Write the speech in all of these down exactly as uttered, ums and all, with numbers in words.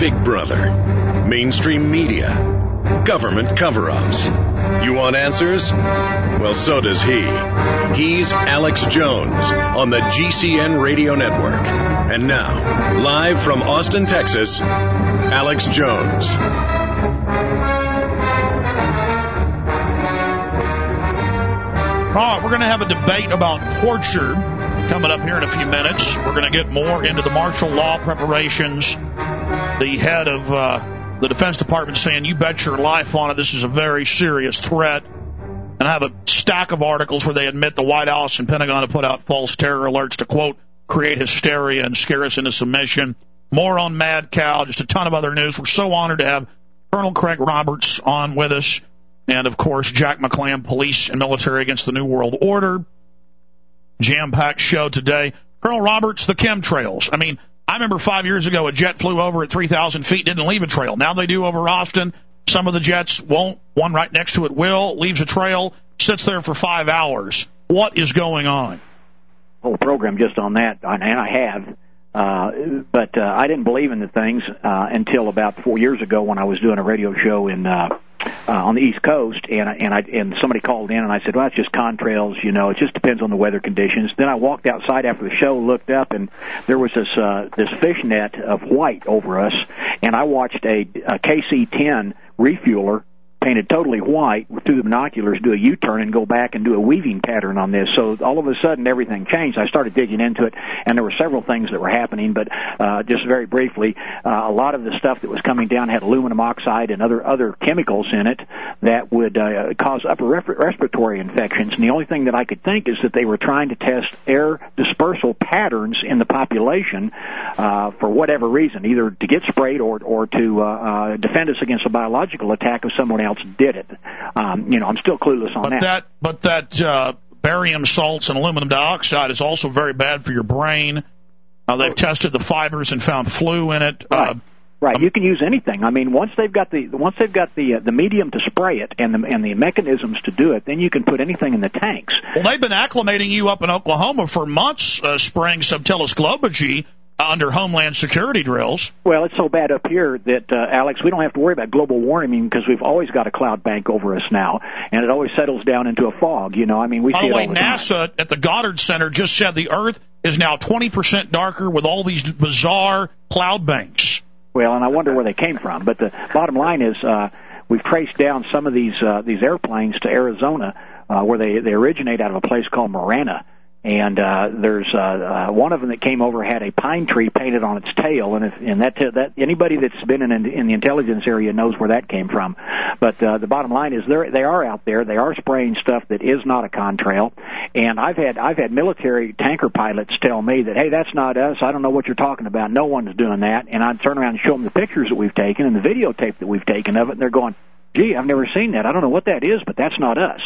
Big Brother, mainstream media, government cover-ups. You want answers? Well, so does he. He's Alex Jones on the G C N Radio Network. And now, live from Austin, Texas, Alex Jones. All right, we're going to have a debate about torture coming up here in a few minutes. We're going to get more into the martial law preparations. The head of uh, the Defense Department saying, you bet your life on it, this is a very serious threat. And I have a stack of articles where they admit the White House and Pentagon have put out false terror alerts to, quote, create hysteria and scare us into submission. More on Mad Cow, just a ton of other news. We're so honored to have Colonel Craig Roberts on with us. And, of course, Jack McClam, Police and Military Against the New World Order. Jam-packed show today. Colonel Roberts, the chemtrails. I mean, I remember five years ago a jet flew over at three thousand feet, didn't leave a trail. Now they do over Austin. Some of the jets won't. One right next to it will, leaves a trail, sits there for five hours. What is going on? Whole program just on that, and I have. Uh, but uh, I didn't believe in the things uh, until about four years ago when I was doing a radio show in uh, uh, on the East Coast, and and I and somebody called in and I said, well, it's just contrails, you know, it just depends on the weather conditions. Then I walked outside after the show, looked up, and there was this uh, this fish net of white over us, and I watched a, a K C ten refueler painted totally white through the binoculars do a U-turn and go back and do a weaving pattern on this. So all of a sudden everything changed. I started digging into it, and there were several things that were happening, but uh, just very briefly, uh, a lot of the stuff that was coming down had aluminum oxide and other other chemicals in it that would uh, cause upper resp- respiratory infections. And the only thing that I could think is that they were trying to test air dispersal patterns in the population uh, for whatever reason, either to get sprayed or, or to uh, uh, defend us against a biological attack if someone else did it. Um, you know, I'm still clueless on but that. that. But that uh, barium salts and aluminum dioxide is also very bad for your brain. Uh, they've tested the fibers and found flu in it. Right. Uh, Right, um, you can use anything. I mean, once they've got the once they've got the uh, the medium to spray it and the and the mechanisms to do it, then you can put anything in the tanks. Well, they've been acclimating you up in Oklahoma for months, uh, spraying Subtilis globigee under Homeland Security drills. Well, it's so bad up here that, uh, Alex, we don't have to worry about global warming because we've always got a cloud bank over us now, and it always settles down into a fog. You know, I mean, we By see the it way, all the NASA time. at the Goddard Center just said the Earth is now twenty percent darker with all these bizarre cloud banks. Well, and I wonder where they came from. But the bottom line is uh, we've traced down some of these uh, these airplanes to Arizona, uh, where they, they originate out of a place called Marana. And uh, there's uh, uh, one of them that came over had a pine tree painted on its tail, and if, and that that anybody that's been in in the intelligence area knows where that came from. But uh, the bottom line is they they are out there. They are spraying stuff that is not a contrail. And I've had I've had military tanker pilots tell me that, hey, that's not us. I don't know what you're talking about. No one's doing that. And I'd turn around and show them the pictures that we've taken and the videotape that we've taken of it, and they're going, gee, I've never seen that. I don't know what that is, but that's not us.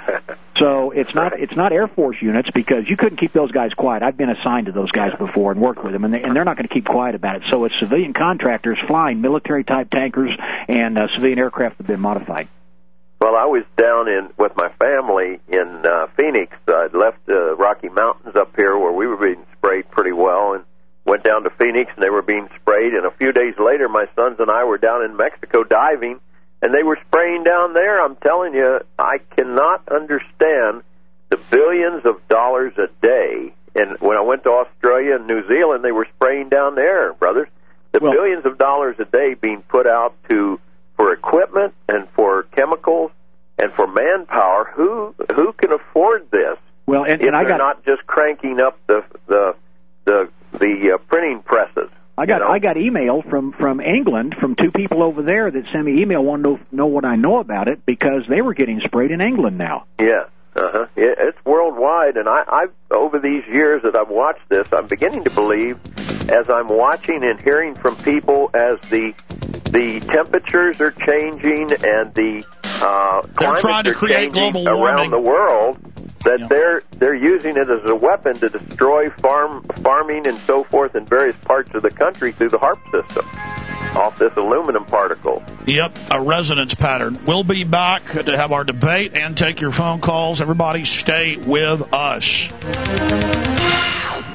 So it's not it's not Air Force units because you couldn't keep those guys quiet. I've been assigned to those guys before and worked with them, and, they, and they're not going to keep quiet about it. So it's civilian contractors flying military-type tankers and uh, civilian aircraft that have been modified. Well, I was down in with my family in uh, Phoenix. I'd left the uh, Rocky Mountains up here where we were being sprayed pretty well, and went down to Phoenix, and they were being sprayed. And a few days later, my sons and I were down in Mexico diving, and they were spraying down there. I'm telling you, I cannot understand the billions of dollars a day. And when I went to Australia and New Zealand, they were spraying down there, brothers. The well, billions of dollars a day being put out to for equipment and for chemicals and for manpower. Who who can afford this? Well, and, if and I they're got not just cranking up the the the the uh, printing presses. I got you know? I got email from, from England from two people over there that sent me email wanting to know, know what I know about it because they were getting sprayed in England now. Yeah, uh-huh. It, it's worldwide, and I, I've over these years that I've watched this, I'm beginning to believe, as I'm watching and hearing from people, as the the temperatures are changing and the uh, climates trying to are create changing global around warming. the world, that Yeah. they're they're using it as a weapon to destroy farm farming and so forth in various parts of the country through the HAARP system off this aluminum particle. Yep, a resonance pattern. We'll be back to have our debate and take your phone calls. Everybody stay with us.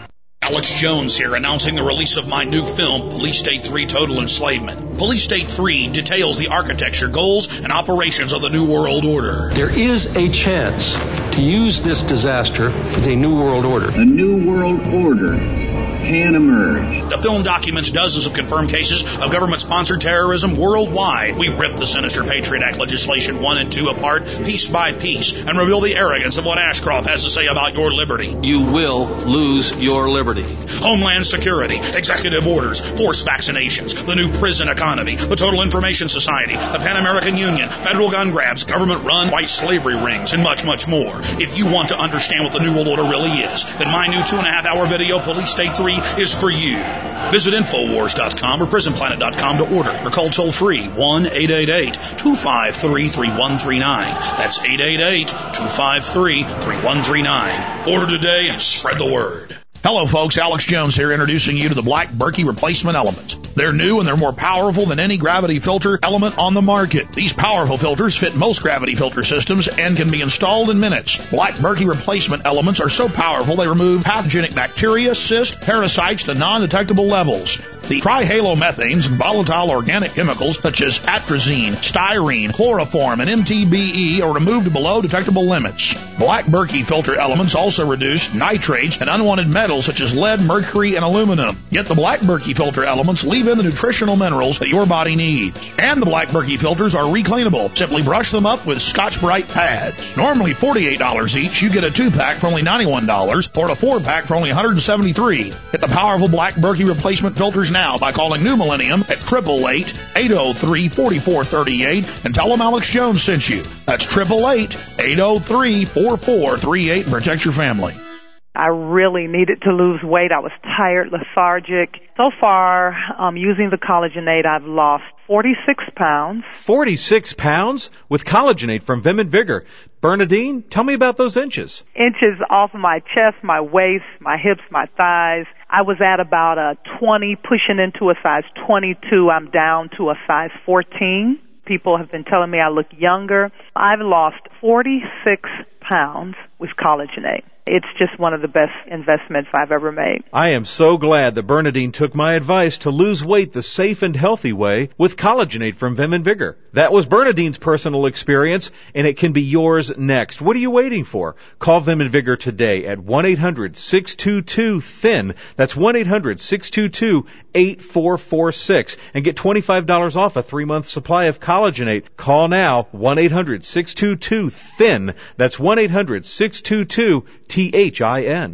Alex Jones here, announcing the release of my new film, Police State three Total Enslavement. Police State three details the architecture, goals, and operations of the New World Order. There is a chance to use this disaster for the New World Order. A New World Order can emerge. The film documents dozens of confirmed cases of government-sponsored terrorism worldwide. We rip the sinister Patriot Act legislation one and two apart, piece by piece, and reveal the arrogance of what Ashcroft has to say about your liberty. You will lose your liberty. Homeland Security, executive orders, forced vaccinations, the new prison economy, the Total Information Society, the Pan American Union, federal gun grabs, government-run white slavery rings, and much, much more. If you want to understand what the New World Order really is, then my new two-and-a-half-hour video, Police State three, is for you. Visit Infowars dot com or Prison Planet dot com to order, or call toll-free one eight eight eight, two five three, three one three nine. That's eight eight eight, two five three, three one three nine. Order today and spread the word. Hello, folks. Alex Jones here, introducing you to the Black Berkey Replacement Element. They're new and they're more powerful than any gravity filter element on the market. These powerful filters fit most gravity filter systems and can be installed in minutes. Black Berkey Replacement Elements are so powerful they remove pathogenic bacteria, cysts, parasites to non-detectable levels. The trihalomethanes and volatile organic chemicals such as atrazine, styrene, chloroform, and M T B E are removed below detectable limits. Black Berkey filter elements also reduce nitrates and unwanted metals such as lead, mercury, and aluminum. Yet the Black Berkey filter elements leave in the nutritional minerals that your body needs. And the Black Berkey filters are recleanable. Simply brush them up with Scotch-Brite pads. Normally forty-eight dollars each, you get a two-pack for only ninety-one dollars or a four-pack for only one hundred seventy-three dollars. Get the powerful Black Berkey replacement filters now by calling New Millennium at eight eight eight, eight oh three, four four three eight and tell them Alex Jones sent you. That's eight eight eight, eight oh three, four four three eight and protect your family. I really needed to lose weight. I was tired, lethargic. So far, um, using the Collagenate, I've lost forty-six pounds. forty-six pounds? With Collagenate from Vim and Vigor. Bernadine, tell me about those inches. Inches off of my chest, my waist, my hips, my thighs. I was at about a twenty, pushing into a size twenty-two. I'm down to a size fourteen. People have been telling me I look younger. I've lost forty-six pounds with Collagenate. It's just one of the best investments I've ever made. I am so glad that Bernadine took my advice to lose weight the safe and healthy way with Collagenate from Vim and Vigor. That was Bernadine's personal experience, and it can be yours next. What are you waiting for? Call Vim and Vigor today at one eight hundred, six two two, thin. That's one eight hundred, six two two, eight four four six and get twenty-five dollars off a three-month supply of Collagenate. Call now, one eight hundred, six two two, thin. That's one eight hundred, six two two, T H I N.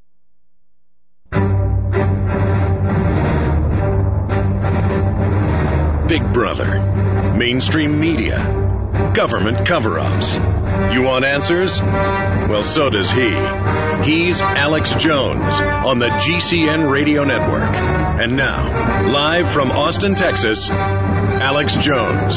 Big Brother, mainstream media, government cover-ups. You want answers? Well, so does he. He's Alex Jones on the G C N Radio Network. And now, live from Austin, Texas, Alex Jones.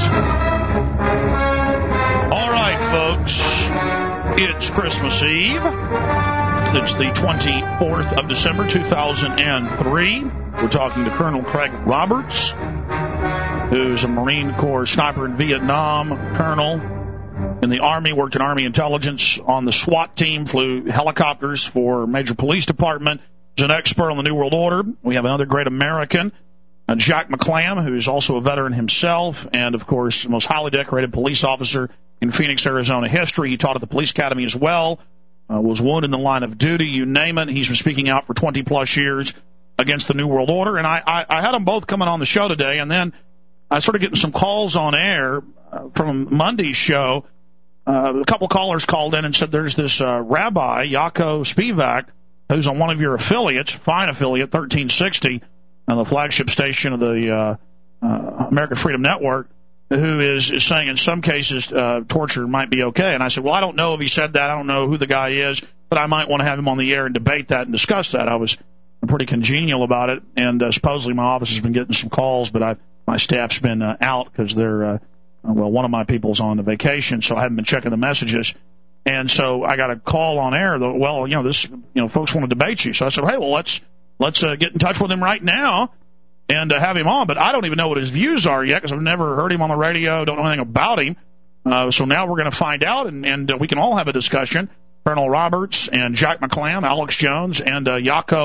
All right, folks. It's Christmas Eve. It's the twenty-fourth of December, two thousand three. We're talking to Colonel Craig Roberts, who's a Marine Corps sniper in Vietnam, colonel in the Army, worked in Army intelligence on the SWAT team, flew helicopters for major police department, is an expert on the New World Order. We have another great American, uh, Jack McClam, who's also a veteran himself, and, of course, the most highly decorated police officer in Phoenix, Arizona history. He taught at the police academy as well, uh, was wounded in the line of duty, you name it. He's been speaking out for twenty-plus years against the New World Order. And I, I, I had them both coming on the show today, and then I started getting some calls on air uh, from Monday's show. Uh, a couple callers called in and said there's this uh, rabbi, Yaakov Spivak, who's on one of your affiliates, fine affiliate, thirteen sixty, on the flagship station of the uh, uh, American Freedom Network, who is, is saying in some cases uh, torture might be okay. And I said, well, I don't know if he said that. I don't know who the guy is, but I might want to have him on the air and debate that and discuss that. I was pretty congenial about it, and uh, supposedly my office has been getting some calls, but I, my staff's been uh, out because they're, uh, well, one of my people's on a vacation, so I haven't been checking the messages. And so I got a call on air that, well, you know, this, you know, folks want to debate you. So I said, hey, well, let's let's uh, get in touch with him right now and uh, have him on. But I don't even know what his views are yet because I've never heard him on the radio, don't know anything about him. Uh, so now we're going to find out, and, and uh, we can all have a discussion. Colonel Roberts and Jack McClam, Alex Jones, and uh, Yaakov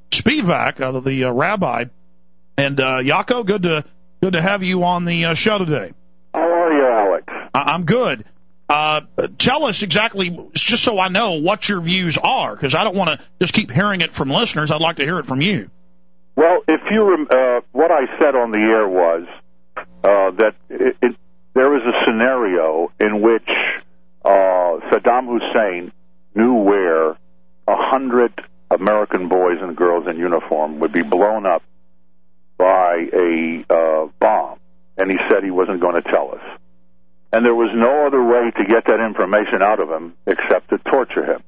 Spivak, uh, the uh, rabbi. And, uh, Yaakov, good to good to have you on the uh, show today. How are you, Alex? I- I'm good. Uh, tell us exactly, just so I know, what your views are, because I don't want to just keep hearing it from listeners. I'd like to hear it from you. Well, if you rem- uh, what I said on the air was uh, that it, it, there is a scenario in which uh, Saddam Hussein knew where a hundred American boys and girls in uniform would be blown up by a uh, bomb, and he said he wasn't going to tell us. And there was no other way to get that information out of him except to torture him.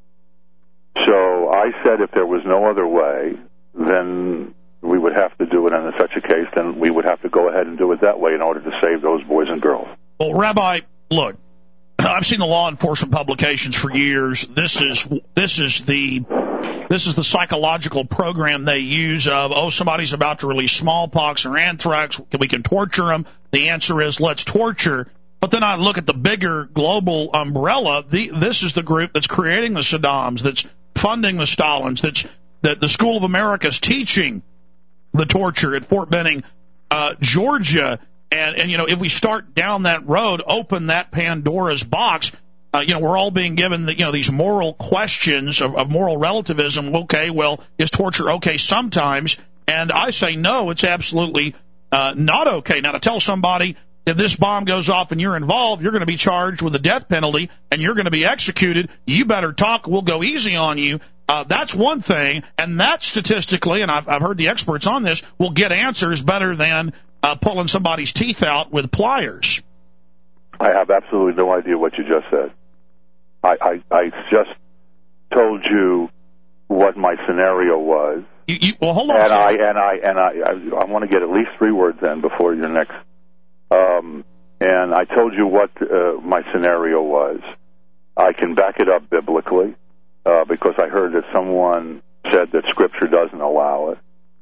So I said if there was no other way, then we would have to do it, and in such a case, then we would have to go ahead and do it that way in order to save those boys and girls. Well, Rabbi, look, I've seen the law enforcement publications for years. This is this is the this is the psychological program they use of, oh, somebody's about to release smallpox or anthrax, we can torture them. The answer is let's torture. But then I look at the bigger global umbrella. The, this is the group that's creating the Saddams, that's funding the Stalins, that's that the School of America is teaching the torture at Fort Benning, uh, Georgia. And, and, you know, if we start down that road, open that Pandora's box, uh, you know, we're all being given, the, you know, these moral questions of, of moral relativism. Okay, well, is torture okay sometimes? And I say no, it's absolutely uh, not okay. Now, to tell somebody if this bomb goes off and you're involved, you're going to be charged with the death penalty and you're going to be executed, you better talk, we'll go easy on you. Uh, that's one thing, and that statistically, and I've, I've heard the experts on this, will get answers better than uh, pulling somebody's teeth out with pliers. I have absolutely no idea what you just said. I, I, I just told you what my scenario was. You, you, well, hold on. And I and I and I I, I want to get at least three words in before your next. Um, and I told you what uh, my scenario was. I can back it up biblically uh, because I heard that someone said that Scripture doesn't allow it.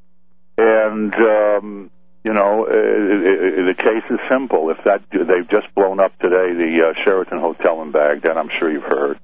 And um, you know, it, it, it, the case is simple. If that they've just blown up today the uh, Sheraton Hotel in Baghdad, I'm sure you've heard.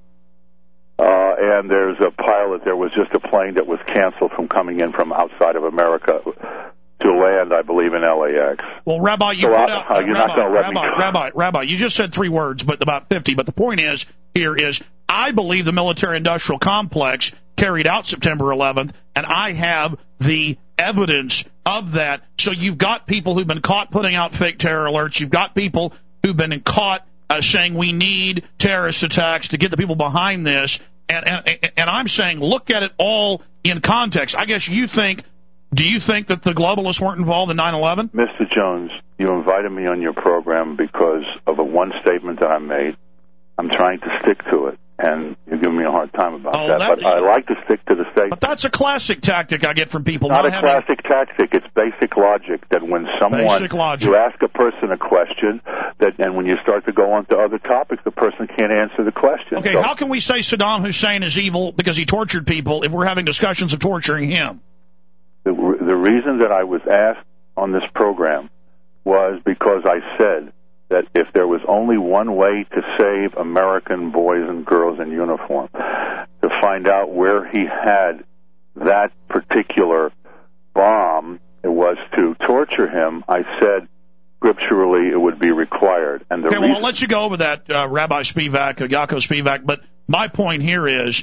Uh, and there's a pilot. There was just a plane that was canceled from coming in from outside of America to land, I believe, in L A X. Well, Rabbi, you so put I, out, uh, you're Rabbi, not going to let Rabbi, me. Rabbi, Rabbi, you just said three words, but about fifty. But the point is, here is, I believe the military-industrial complex carried out September eleventh, and I have the evidence of that. So you've got people who've been caught putting out fake terror alerts. You've got people who've been caught uh, saying we need terrorist attacks to get the people behind this. And, and and I'm saying, look at it all in context. I guess you think, do you think that the globalists weren't involved in nine eleven? Mister Jones, you invited me on your program because of a one statement that I made. I'm trying to stick to it, and you're giving me a hard time about oh, that. that. But I like to stick to the statement. But that's a classic tactic I get from people. Not, not a having... classic tactic. It's basic logic that when someone, basic logic. you ask a person a question, that and when you start to go on to other topics, the person can't answer the question. Okay, so, how can we say Saddam Hussein is evil because he tortured people if we're having discussions of torturing him? The, the reason that I was asked on this program was because I said that if there was only one way to save American boys and girls in uniform, to find out where he had that particular bomb, it was to torture him. I said scripturally it would be required. And the okay, well, reason- I'll let you go over that, uh, Rabbi Spivak, uh, Yaakov Spivak, but my point here is,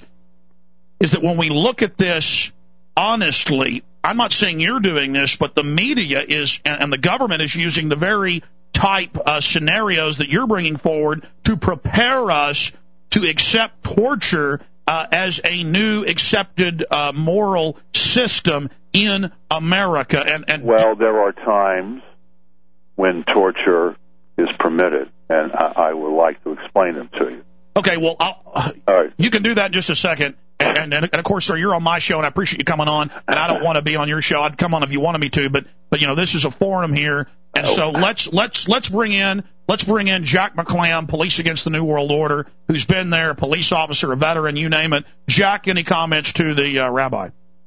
is that when we look at this honestly, I'm not saying you're doing this, but the media is, and, and the government is using the very type uh, scenarios that you're bringing forward to prepare us to accept torture uh, as a new accepted uh, moral system in America. And, and well, there are times when torture is permitted, and I, I would like to explain them to you. Okay, well, I'll, All right. you can do that in just a second. And, and, and, of course, sir, you're on my show, and I appreciate you coming on. And I don't want to be on your show. I'd come on if you wanted me to, but but you know, this is a forum here, and so let's let's let's bring in let's bring in Jack McClam, Police Against the New World Order, who's been there, a police officer, a veteran, you name it. Jack, any comments to the uh, rabbi?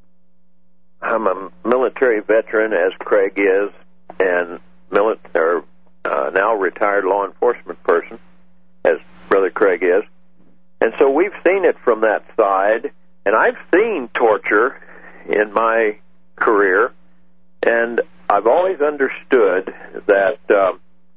I'm a military veteran, as Craig is, and military uh, now retired law enforcement person, as Brother Craig is. And so we've seen it from that side, and I've seen torture in my career, and I've always understood that uh,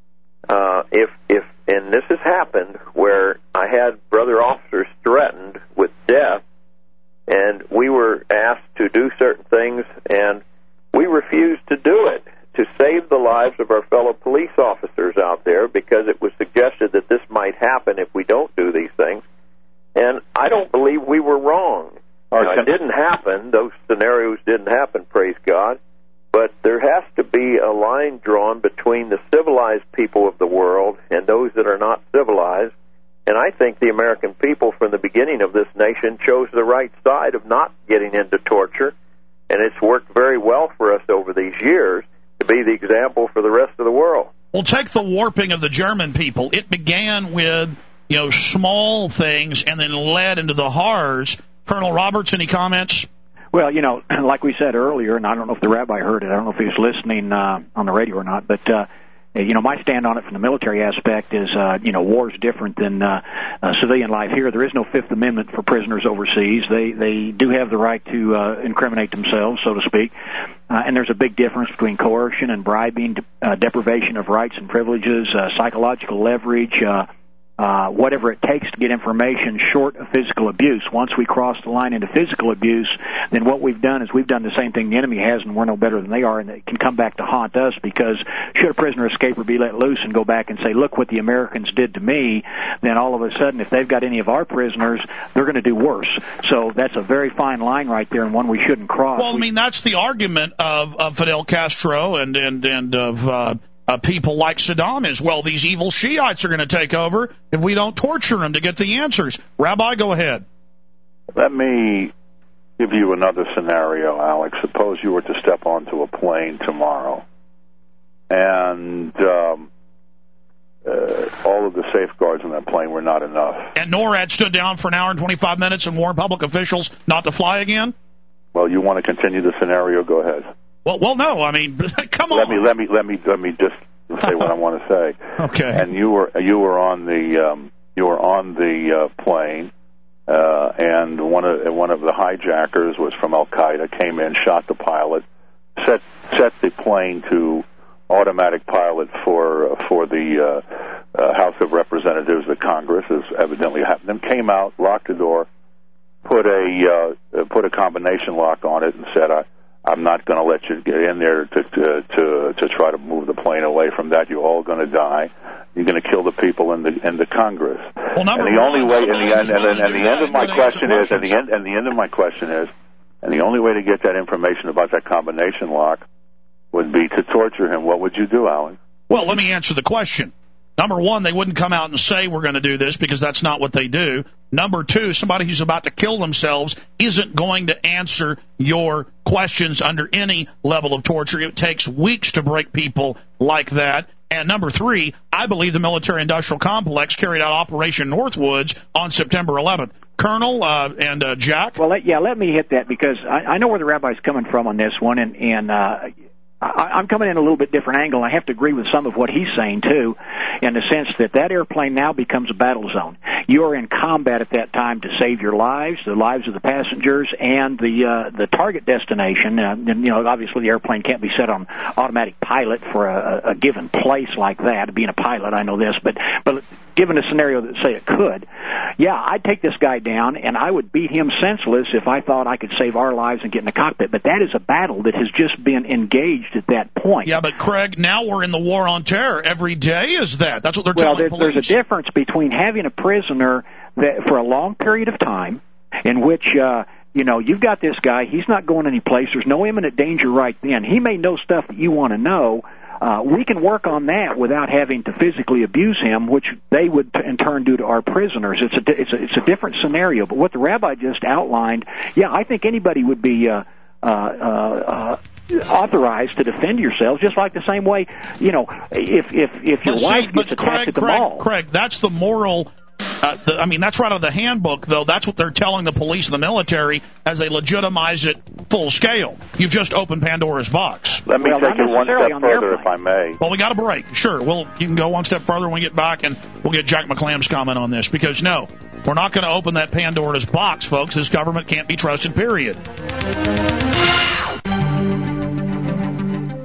uh, if if and this has happened where I had brother officers threatened with death, and we were asked to do certain things, and we refused to do it to save the lives of our fellow police officers out there, because it was suggested that this might happen if we don't do these things. And I don't believe we were wrong. Now, it didn't happen. Those scenarios didn't happen, praise God. But there has to be a line drawn between the civilized people of the world and those that are not civilized. And I think the American people from the beginning of this nation chose the right side of not getting into torture. And it's worked very well for us over these years to be the example for the rest of the world. Well, take the warping of the German people. It began with, you know, small things and then led into the horrors. Colonel Roberts, any comments? Well, you know, like we said earlier, and I don't know if the rabbi heard it. I don't know if he was listening uh, on the radio or not, but, uh, you know, my stand on it from the military aspect is, uh, you know, war is different than uh, uh, civilian life here. There is no Fifth Amendment for prisoners overseas. They they do have the right to uh, incriminate themselves, so to speak. Uh, and there's a big difference between coercion and bribing, uh, deprivation of rights and privileges, uh, psychological leverage, uh, uh, whatever it takes to get information short of physical abuse. Once we cross the line into physical abuse, then what we've done is we've done the same thing the enemy has, and we're no better than they are, and it can come back to haunt us, because should a prisoner escape or be let loose and go back and say, look what the Americans did to me, then all of a sudden, if they've got any of our prisoners, they're going to do worse. So that's a very fine line right there, and one we shouldn't cross. Well, I mean, that's the argument of, of Fidel Castro and, and, and of uh, uh, people like Saddam is, well, these evil Shiites are going to take over if we don't torture them to get the answers. Rabbi, go ahead. Let me give you another scenario, Alex. Suppose you were to step onto a plane tomorrow, and um, uh, all of the safeguards on that plane were not enough. And NORAD stood down for an hour and twenty-five minutes and warned public officials not to fly again? Well, you want to continue the scenario? Go ahead. Well, well, no. I mean, come on. Let me let me let me let me just say what I want to say. Okay. And you were you were on the um, you were on the uh, plane. Uh, and one of one of the hijackers was from Al Qaeda. Came in, shot the pilot, set set the plane to automatic pilot for uh, for the uh, uh, House of Representatives, the Congress, as evidently happened. Then came out, locked the door, put a uh, put a combination lock on it, and said, I, "I'm not going to let you get in there to to to, to try to move the plane away from that. You're all going to die. You're going to kill the people in the in the Congress." Well, number and the one, only way, and the end, and, and, and the end of my to question is, and the end, and the end of my question is, and the only way to get that information about that combination lock would be to torture him. What would you do, Alan? Well, let me answer the question. Number one, they wouldn't come out and say we're going to do this, because that's not what they do. Number two, somebody who's about to kill themselves isn't going to answer your questions under any level of torture. It takes weeks to break people like that. And number three, I believe the military-industrial complex carried out Operation Northwoods on September eleventh. Colonel uh, and uh, Jack? Well, let, yeah, let me hit that, because I, I know where the rabbi's coming from on this one, and, and uh, I, I'm coming in a little bit different angle. I have to agree with some of what he's saying, too, in the sense that that airplane now becomes a battle zone. You're in combat at that time to save your lives, the lives of the passengers, and the uh, the target destination. Uh, and, you know, obviously the airplane can't be set on automatic pilot for a, a given place like that. Being a pilot, I know this, but but given a scenario that say it could, yeah, I'd take this guy down and I would beat him senseless if I thought I could save our lives and get in the cockpit. But that is a battle that has just been engaged at that point. Yeah, but Craig, now we're in the war on terror. Every day is that. That's what they're well, telling there, police. There's a difference between having a prisoner that for a long period of time in which, uh, you know, you've got this guy, he's not going any place, there's no imminent danger right then. He may know stuff that you want to know. Uh, we can work on that without having to physically abuse him, which they would in turn do to our prisoners. It's a, it's a, it's a different scenario. But what the rabbi just outlined, yeah, I think anybody would be uh, uh, uh, authorized to defend yourselves, just like the same way, you know, if if if your but wife see, gets but attacked Craig, at the Craig, mall. Craig, that's the moral. Uh, the, I mean, that's right out of the handbook, though. That's what they're telling the police and the military as they legitimize it full scale. You've just opened Pandora's box. Let me well, take it one step on further, if I may. Well, we got a break. Sure. Well, you can go one step further when we get back, and we'll get Jack McClam's comment on this. Because, no, we're not going to open that Pandora's box, folks. This government can't be trusted, period.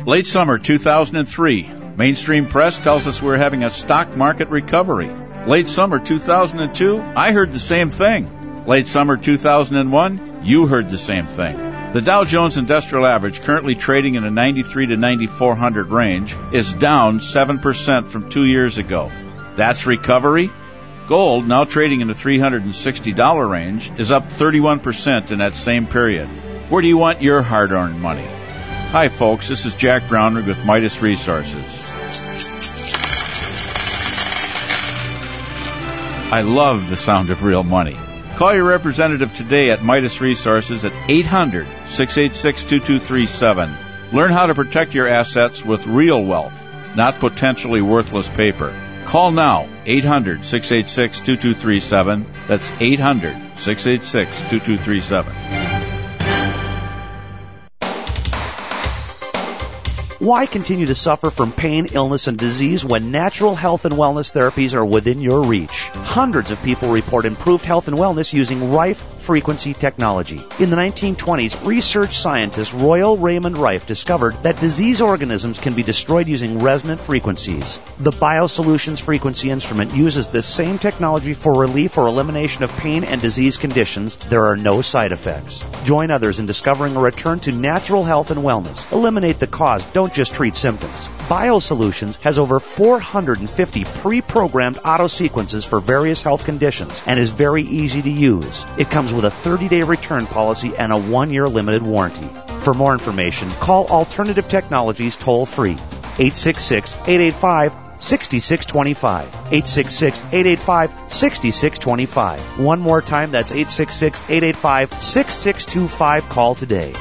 Late summer two thousand three, mainstream press tells us we're having a stock market recovery. Late summer two thousand two, I heard the same thing. Late summer two thousand one, you heard the same thing. The Dow Jones Industrial Average, currently trading in a ninety-three to ninety-four hundred range, is down seven percent from two years ago. That's recovery? Gold, now trading in the three hundred sixty dollars range, is up thirty-one percent in that same period. Where do you want your hard-earned money? Hi, folks. This is Jack Brownrigg with Midas Resources. I love the sound of real money. Call your representative today at Midas Resources at eight hundred, six eight six, two two three seven. Learn how to protect your assets with real wealth, not potentially worthless paper. Call now, eight hundred, six eight six, two two three seven. That's eight hundred, six eight six, two two three seven. Why continue to suffer from pain, illness, and disease when natural health and wellness therapies are within your reach? Hundreds of people report improved health and wellness using Rife frequency technology. In the nineteen twenties, research scientist Royal Raymond Rife discovered that disease organisms can be destroyed using resonant frequencies. The BioSolutions frequency instrument uses this same technology for relief or elimination of pain and disease conditions. There are no side effects. Join others in discovering a return to natural health and wellness. Eliminate the cause. Don't just treat symptoms. BioSolutions has over four hundred fifty pre-programmed auto sequences for various health conditions and is very easy to use. It comes with a thirty-day return policy and a one-year limited warranty. For more information, call Alternative Technologies toll-free, eight six six, eight eight five, six six two five, eight six six, eight eight five, six six two five. One more time, that's eight six six, eight eight five, six six two five. Call today.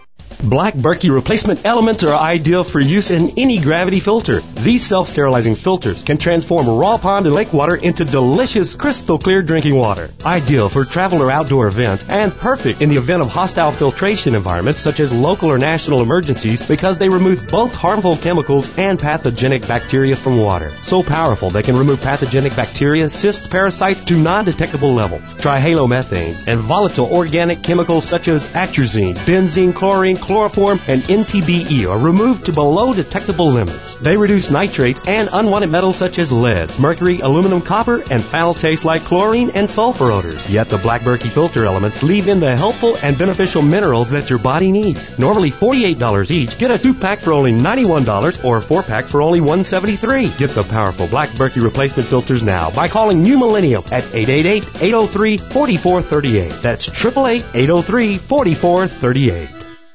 Black Berkey replacement elements are ideal for use in any gravity filter. These self-sterilizing filters can transform raw pond and lake water into delicious, crystal clear drinking water. Ideal for travel or outdoor events, and perfect in the event of hostile filtration environments such as local or national emergencies, because they remove both harmful chemicals and pathogenic bacteria from water. So powerful they can remove pathogenic bacteria, cysts, parasites to non-detectable levels. Trihalomethanes and volatile organic chemicals such as atrazine, benzene, chlorine, chloroform, and N T B E are removed to below detectable limits. They reduce nitrates and unwanted metals such as lead, mercury, aluminum, copper, and foul taste like chlorine and sulfur odors. Yet the Black Berkey filter elements leave in the helpful and beneficial minerals that your body needs. Normally forty-eight dollars each, get a two-pack for only ninety-one dollars or a four-pack for only one hundred seventy-three dollars. Get the powerful Black Berkey replacement filters now by calling New Millennium at eight eight eight, eight zero three, four four three eight. That's eight eight eight, eight zero three, four four three eight.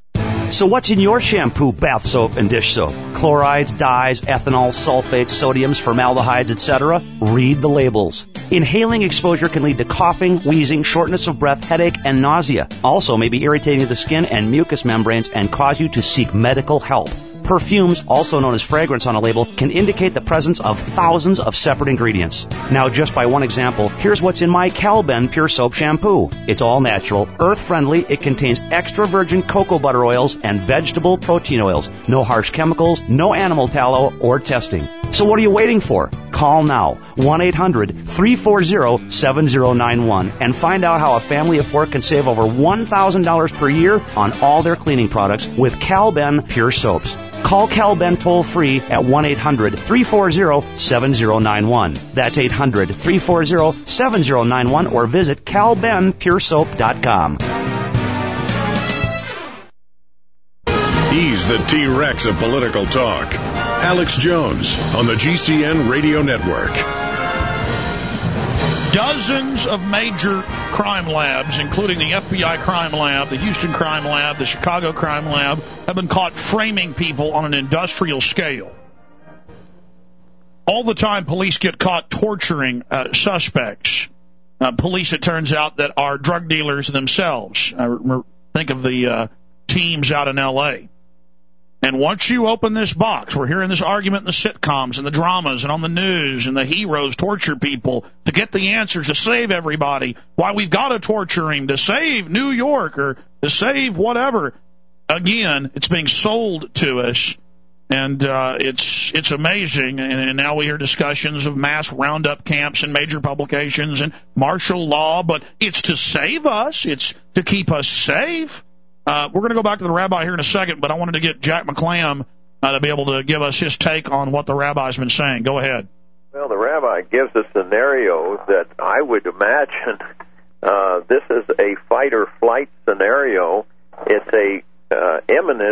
So what's in your shampoo, bath soap, and dish soap? Chlorides, dyes, ethanol, sulfates, sodiums, formaldehydes, et cetera? Read the labels. Inhaling exposure can lead to coughing, wheezing, shortness of breath, headache, and nausea. Also may be irritating to the skin and mucous membranes and cause you to seek medical help. Perfumes, also known as fragrance on a label, can indicate the presence of thousands of separate ingredients. Now, just by one example, here's what's in my Calben Pure Soap Shampoo. It's all natural, earth-friendly, it contains extra virgin cocoa butter oils and vegetable protein oils. No harsh chemicals, no animal tallow or testing. So what are you waiting for? Call now, one eight hundred, three four zero, seven zero nine one, and find out how a family of four can save over one thousand dollars per year on all their cleaning products with Calben Pure Soaps. Call Calben toll-free at one eight hundred, three four zero, seven zero nine one. That's eight hundred, three four zero, seven zero nine one, or visit cal ben pure soap dot com. He's the T-Rex of political talk. Alex Jones on the G C N Radio Network. Dozens of major crime labs, including the F B I crime lab, the Houston crime lab, the Chicago crime lab, have been caught framing people on an industrial scale. All the time, police get caught torturing uh, suspects. Uh, police, it turns out, that are drug dealers themselves. I re- think of the uh, teams out in L A And once you open this box, we're hearing this argument in the sitcoms and the dramas and on the news, and the heroes torture people to get the answers to save everybody. Why we've got to torture him to save New York or to save whatever. Again, it's being sold to us, and uh, it's it's amazing. And, and now we hear discussions of mass roundup camps in major publications and martial law, but it's to save us. It's to keep us safe. Uh, we're going to go back to the rabbi here in a second, but I wanted to get Jack McClam uh, to be able to give us his take on what the rabbi's been saying. Go ahead. Well, the rabbi gives a scenario that I would imagine uh, this is a fight-or-flight scenario. It's a uh, imminent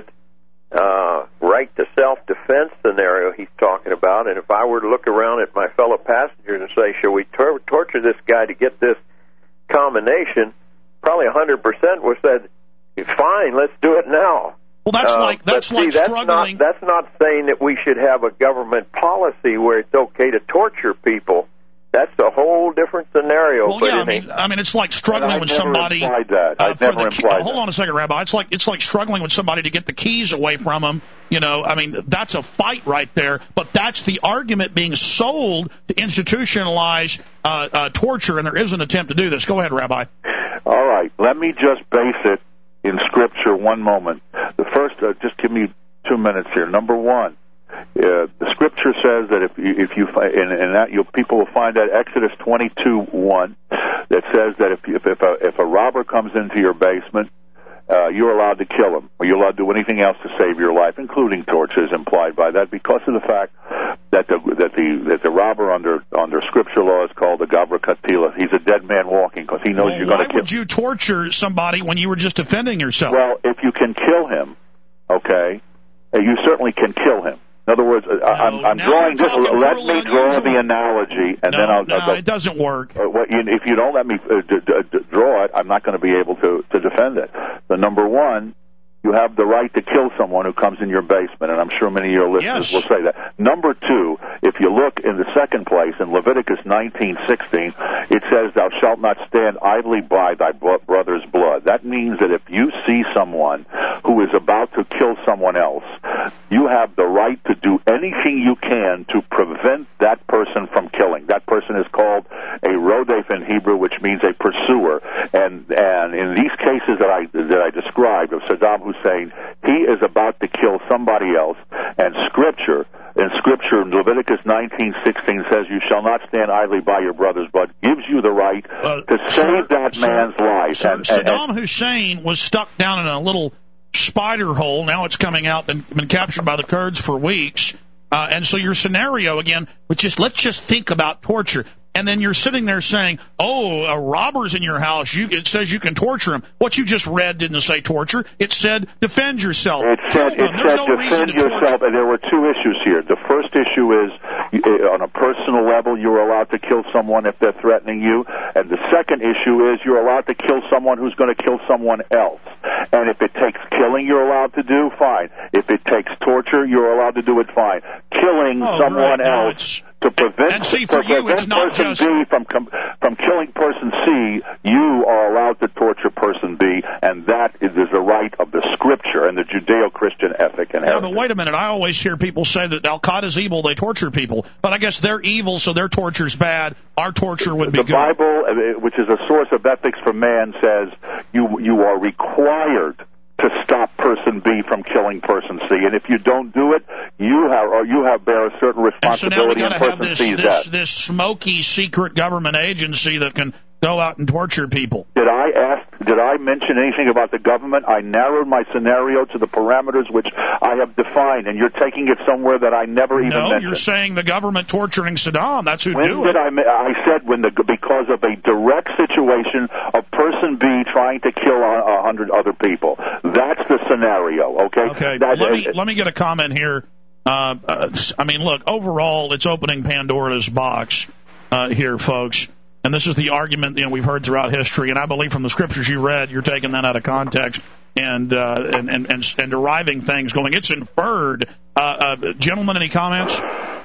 uh, right to self-defense scenario he's talking about. And if I were to look around at my fellow passengers and say, shall we tor- torture this guy to get this combination, probably one hundred percent would have said, fine, let's do it now. Well, that's uh, like that's see, like that's struggling. Not, that's not saying that we should have a government policy where it's okay to torture people. That's a whole different scenario. Well, yeah, I mean, I mean, it's like struggling with somebody. That. Uh, I've never the, implied hold that. on a second, Rabbi. It's like it's like struggling with somebody to get the keys away from them. You know, I mean, that's a fight right there. But that's the argument being sold to institutionalize uh, uh, torture, and there is an attempt to do this. Go ahead, Rabbi. All right, let me just base it in Scripture one moment. The first, uh, just give me two minutes here. Number one, uh, the Scripture says that if you, if you and, and that you people will find that Exodus twenty-two one that says that if if if a, if a robber comes into your basement, uh, you're allowed to kill him, or you're allowed to do anything else to save your life, including torture, is implied by that, because of the fact that the that the that the robber under under Scripture law is called the Gabra Katila. He's a dead man walking because he knows well, you're going to kill. Why would you torture somebody when you were just defending yourself? Well, if you can kill him, okay, you certainly can kill him. In other words, no, I'm, I'm drawing. This, let me draw unusual. the analogy, and no, then I'll. No, I'll, it doesn't work. Uh, what, you, if you don't let me uh, d- d- d- draw it, I'm not going to be able to to defend it. The number one, you have the right to kill someone who comes in your basement, and I'm sure many of your listeners yes. will say that. Number two, if you look in the second place in Leviticus nineteen sixteen, it says, "Thou shalt not stand idly by thy brother's blood." That means that if you see someone who is about to kill someone else, you have the right to do anything you can to prevent that person from killing. That person is called a rodef in Hebrew, which means a pursuer. And and in these cases that I that I described of Saddam Hussein, he is about to kill somebody else, and Scripture, in Scripture, Leviticus nineteen sixteen says, "You shall not stand idly by your brother's blood," gives you the right uh, to save sir, that sir, man's life. Sir, and, Saddam and, Hussein was stuck down in a little spider hole. Now it's coming out and been captured by the Kurds for weeks. Uh, and so your scenario, again, which is let's just think about torture. And then you're sitting there saying, oh, a robber's in your house. You, it says you can torture him. What you just read didn't say torture. It said defend yourself. It said, it There's said no defend reason to yourself, and there were two issues here. The first issue is, on a personal level, you're allowed to kill someone if they're threatening you. And the second issue is you're allowed to kill someone who's going to kill someone else. And if it takes killing, you're allowed to do, fine. If it takes torture, you're allowed to do it, fine. Killing oh, someone right. no, else to prevent, and see, to for you, prevent it's not person just... B from com- from killing person C, you are allowed to torture person B, and that is the right of the Scripture and the Judeo-Christian ethic and Yeah, heritage. but wait a minute. I always hear people say that Al-Qaeda's evil, they torture people. But I guess they're evil, so their torture's bad. Our torture would be the good. The Bible, which is a source of ethics for man, says you you are required to stop person B from killing person C, and if you don't do it, you have or you have bear a certain responsibility, and, so and person have this, sees this, that. This smoky secret government agency that can go out and torture people. Did I ask? Did I mention anything about the government? I narrowed my scenario to the parameters which I have defined, and you're taking it somewhere that I never even no, mentioned. No, you're saying the government torturing Saddam. That's who when do did it. I, I said when the because of a direct situation of person B trying to kill a, a hundred other people. That's the scenario. Okay. Okay. That, let me uh, let me get a comment here. Uh, uh, I mean, look. Overall, it's opening Pandora's box uh, here, folks. And this is the argument you know we've heard throughout history, and I believe from the scriptures you read, you're taking that out of context and uh, and, and and and deriving things, going, it's inferred. Uh, uh, gentlemen, any comments?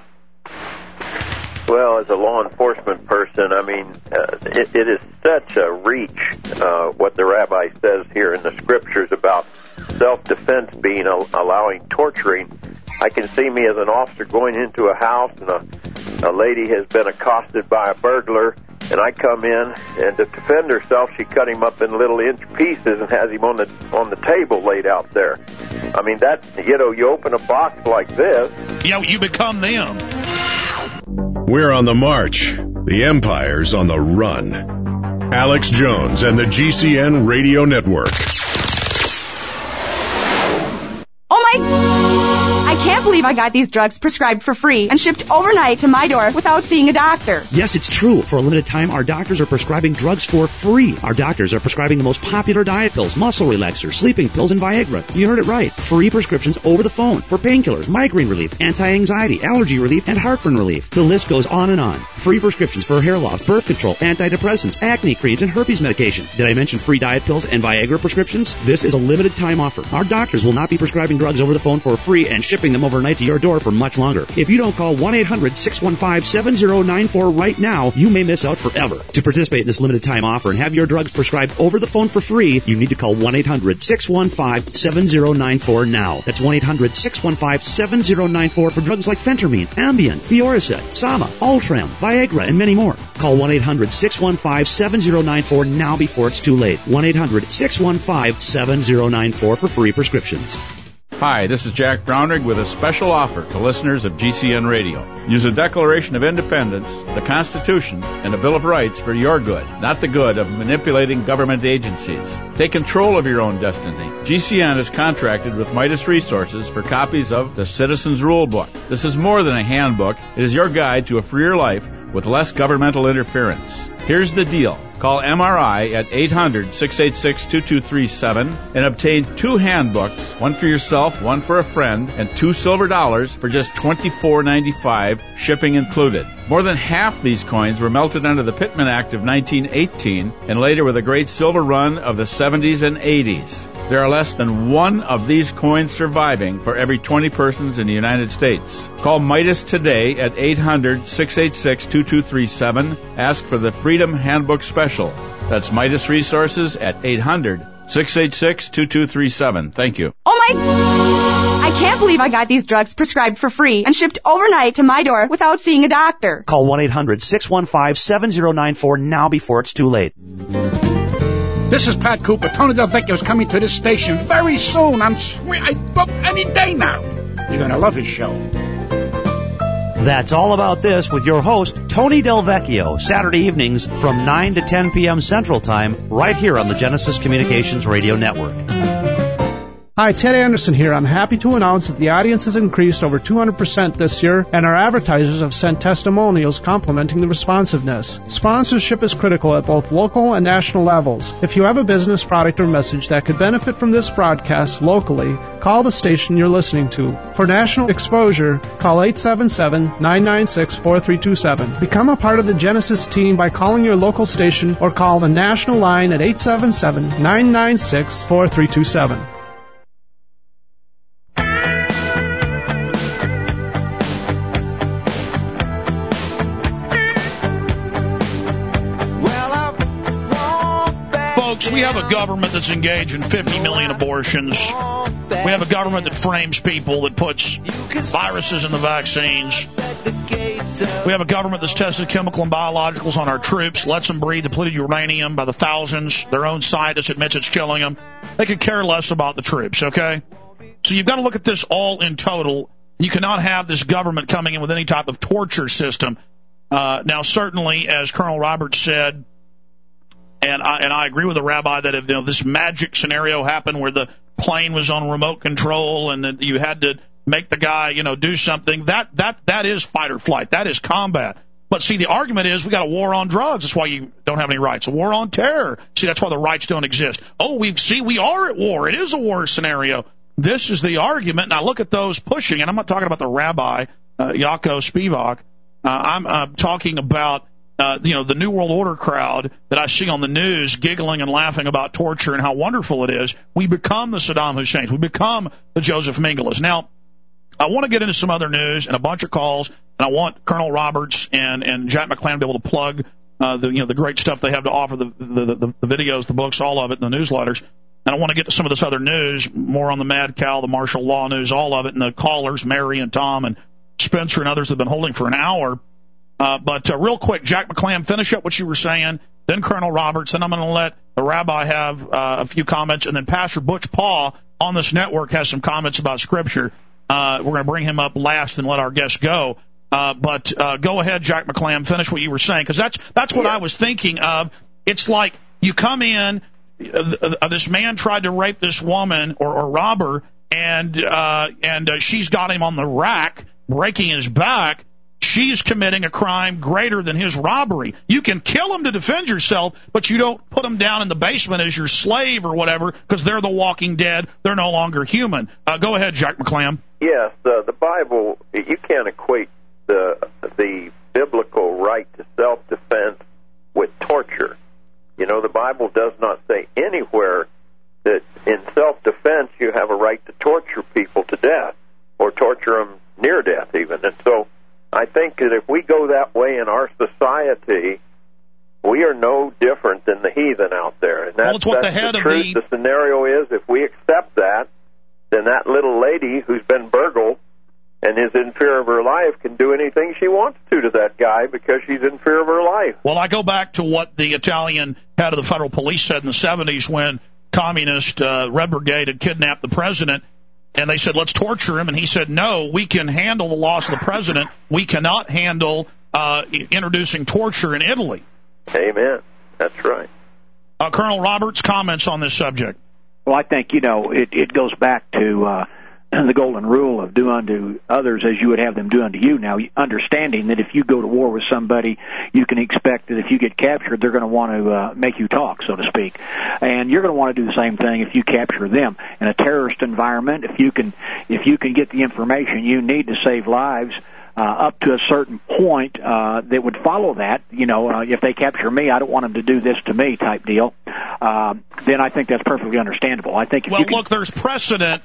Well, as a law enforcement person, I mean, uh, it, it is such a reach uh, what the rabbi says here in the scriptures about self-defense being a, allowing torturing. I can see me as an officer going into a house and a, a lady has been accosted by a burglar, and I come in, and to defend herself, she cut him up in little inch pieces and has him on the on the table laid out there. I mean, that, you know, you open a box like this. Yeah, you become them. We're on the march. The Empire's on the run. Alex Jones and the G C N Radio Network. Oh, my... I can't can't believe I got these drugs prescribed for free and shipped overnight to my door without seeing a doctor. Yes, it's true. For a limited time, our doctors are prescribing drugs for free. Our doctors are prescribing the most popular diet pills, muscle relaxers, sleeping pills, and Viagra. You heard it right. Free prescriptions over the phone for painkillers, migraine relief, anti-anxiety, allergy relief, and heartburn relief. The list goes on and on. Free prescriptions for hair loss, birth control, antidepressants, acne creams, and herpes medication. Did I mention free diet pills and Viagra prescriptions? This is a limited time offer. Our doctors will not be prescribing drugs over the phone for free and shipping them overnight to your door for much longer. If you don't call one eight hundred six one five seven zero nine four right now, you may miss out forever. To participate in this limited time offer and have your drugs prescribed over the phone for free, you need to call one eight hundred six one five seven zero nine four now. That's one eight hundred six one five seven zero nine four for drugs like Phentermine, Ambien, Fioricet, Sama, Ultram, Viagra, and many more. Call one eight hundred six one five seven zero nine four now before it's too late. one eight hundred six one five seven zero nine four for free prescriptions. Hi, this is Jack Brownrigg with a special offer to listeners of G C N Radio. Use a Declaration of Independence, the Constitution, and a Bill of Rights for your good, not the good of manipulating government agencies. Take control of your own destiny. G C N is contracted with Midas Resources for copies of the Citizens Rule Book. This is more than a handbook. It is your guide to a freer life with less governmental interference. Here's the deal. Call M R I at eight hundred six eight six two two three seven and obtain two handbooks, one for yourself, one for a friend, and two silver dollars for just twenty-four ninety-five, shipping included. More than half these coins were melted under the Pittman Act of nineteen eighteen and later with a great silver run of the seventies and eighties. There are less than one of these coins surviving for every twenty persons in the United States. Call Midas today at eight hundred six eight six two two three seven. Ask for the Freedom Handbook Special. That's Midas Resources at eight hundred six eight six two two three seven. Thank you. Oh my... I can't believe I got these drugs prescribed for free and shipped overnight to my door without seeing a doctor. Call one eight hundred six one five seven zero nine four now before it's too late. This is Pat Cooper. Tony Del Vecchio's coming to this station very soon. I'm swear I book any day now. You're going to love his show. That's all about this with your host, Tony Del Vecchio, Saturday evenings from nine to ten p.m. Central Time, right here on the Genesis Communications Radio Network. Hi, Ted Anderson here. I'm happy to announce that the audience has increased over two hundred percent this year, and our advertisers have sent testimonials complimenting the responsiveness. Sponsorship is critical at both local and national levels. If you have a business, product, or message that could benefit from this broadcast locally, call the station you're listening to. For national exposure, call eight seven seven, nine nine six, four three two seven. Become a part of the Genesis team by calling your local station or call the national line at eight seven seven, nine nine six, four three two seven. We have a government that's engaged in fifty million abortions. We have a government that frames people, that puts viruses in the vaccines. We have a government that's tested chemical and biologicals on our troops, lets them breathe depleted uranium by the thousands. Their own scientist admits it's killing them. They could care less about the troops, okay? So you've got to look at this all in total. You cannot have this government coming in with any type of torture system. Uh, now, certainly, as Colonel Roberts said, And I, and I agree with the rabbi that if you know, this magic scenario happened where the plane was on remote control and that you had to make the guy, you know, do something, that that that is fight or flight. That is combat. But see, the argument is we got a war on drugs. That's why you don't have any rights. A war on terror. See, that's why the rights don't exist. Oh, we see we are at war. It is a war scenario. This is the argument. Now look at those pushing, and I'm not talking about the rabbi, uh, Yaakov Spivak. Uh, I'm uh, talking about Uh, you know, the New World Order crowd that I see on the news giggling and laughing about torture and how wonderful it is. We become the Saddam Husseins. We become the Joseph Mengeles. Now, I want to get into some other news and a bunch of calls, and I want Colonel Roberts and, and Jack McClam to be able to plug uh, the, you know, the great stuff they have to offer, the, the, the, the videos, the books, all of it, and the newsletters. And I want to get to some of this other news, more on the Mad Cow, the martial law news, all of it, and the callers, Mary and Tom and Spencer and others have been holding for an hour. Uh, but uh, real quick, Jack McClam, finish up what you were saying, then Colonel Roberts, and I'm going to let the rabbi have uh, a few comments, and then Pastor Butch Paul on this network has some comments about Scripture. Uh, we're going to bring him up last and let our guests go. Uh, but uh, go ahead, Jack McClam, finish what you were saying, because that's, that's what yeah. I was thinking of. It's like you come in, uh, uh, this man tried to rape this woman or, or rob her, and uh, and uh, she's got him on the rack, breaking his back. She's committing a crime greater than his robbery. You can kill him to defend yourself, but you don't put him down in the basement as your slave or whatever, because they're the walking dead. They're no longer human. Uh, go ahead, Jack McClam. Yes, uh, the Bible, you can't equate the the biblical right to self-defense with torture. You know, the Bible does not say anywhere that in self-defense you have a right to torture people to death or torture them near death even. And so I think that if we go that way in our society, we are no different than the heathen out there. And that's, well, it's what that's the head the of truth. the... The scenario is if we accept that, then that little lady who's been burgled and is in fear of her life can do anything she wants to to that guy because she's in fear of her life. Well, I go back to what the Italian head of the federal police said in the seventies when communist uh, Red Brigade had kidnapped the president. And they said, let's torture him. And he said, no, we can handle the loss of the president. We cannot handle uh, introducing torture in Italy. Amen. That's right. Uh, Colonel Roberts, comments on this subject? Well, I think, you know, it, it goes back to uh, the golden rule of do unto others as you would have them do unto you. Now, understanding that if you go to war with somebody, you can expect that if you get captured, they're going to want to uh, make you talk, so to speak. And you're going to want to do the same thing if you capture them. In a terrorist environment, if you can, if you can get the information you need to save lives, uh, up to a certain point uh, that would follow that, you know, uh, if they capture me, I don't want them to do this to me type deal, uh, then I think that's perfectly understandable. I think if well, you can, look, there's precedent.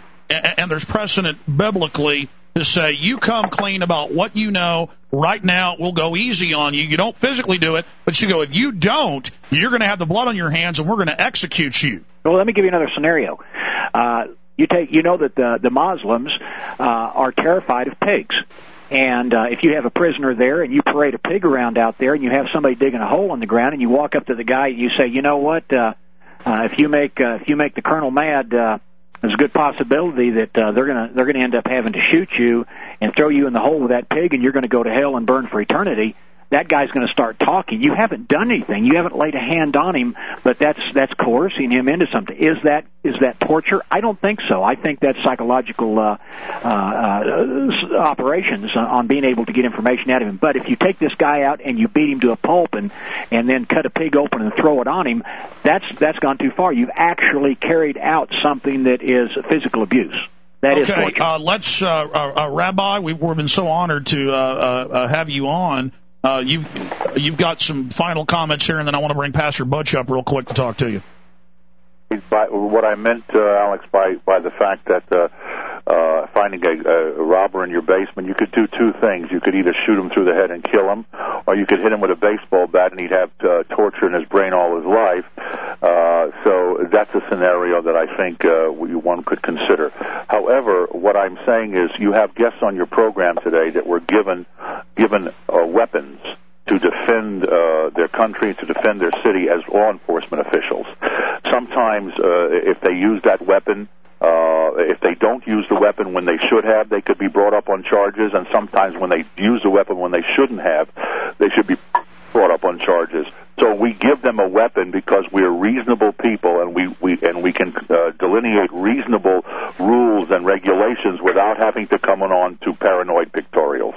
And there's precedent biblically to say you come clean about what you know right now. We'll go easy on you. You don't physically do it, but you go, if you don't, you're going to have the blood on your hands and we're going to execute you. Well, let me give you another scenario. Uh, you take, you know that the, the Muslims uh, are terrified of pigs. And uh, if you have a prisoner there and you parade a pig around out there and you have somebody digging a hole in the ground and you walk up to the guy and you say, you know what, uh, uh, if you make uh, if you make the colonel mad, uh, there's a good possibility that uh, they're gonna they're gonna end up having to shoot you and throw you in the hole with that pig, and you're going to go to hell and burn for eternity. That guy's going to start talking. You haven't done anything. You haven't laid a hand on him, but that's that's coercing him into something. Is that is that torture? I don't think so. I think that's psychological uh, uh, uh, operations on being able to get information out of him. But if you take this guy out and you beat him to a pulp and and then cut a pig open and throw it on him, that's that's gone too far. You've actually carried out something that is physical abuse. That is okay, uh, let's, uh, uh, uh, Rabbi, we've, we've been so honored to uh, uh, have you on. Uh, you've, you've got some final comments here, and then I want to bring Pastor Butch up real quick to talk to you. By, what I meant, uh, Alex, by, by the fact that uh, uh, finding a, a robber in your basement, you could do two things. You could either shoot him through the head and kill him, or you could hit him with a baseball bat and he'd have uh, torture in his brain all his life. Uh, so that's a scenario that I think uh, one could consider. However, what I'm saying is you have guests on your program today that were given given uh, weapons to defend uh, their country, to defend their city as law enforcement officials. Sometimes uh, if they use that weapon, uh, if they don't use the weapon when they should have, they could be brought up on charges, and sometimes when they use the weapon when they shouldn't have, they should be brought up on charges. So we give them a weapon because we're reasonable people, and we, we and we can uh, delineate reasonable rules and regulations without having to come on to paranoid pictorials.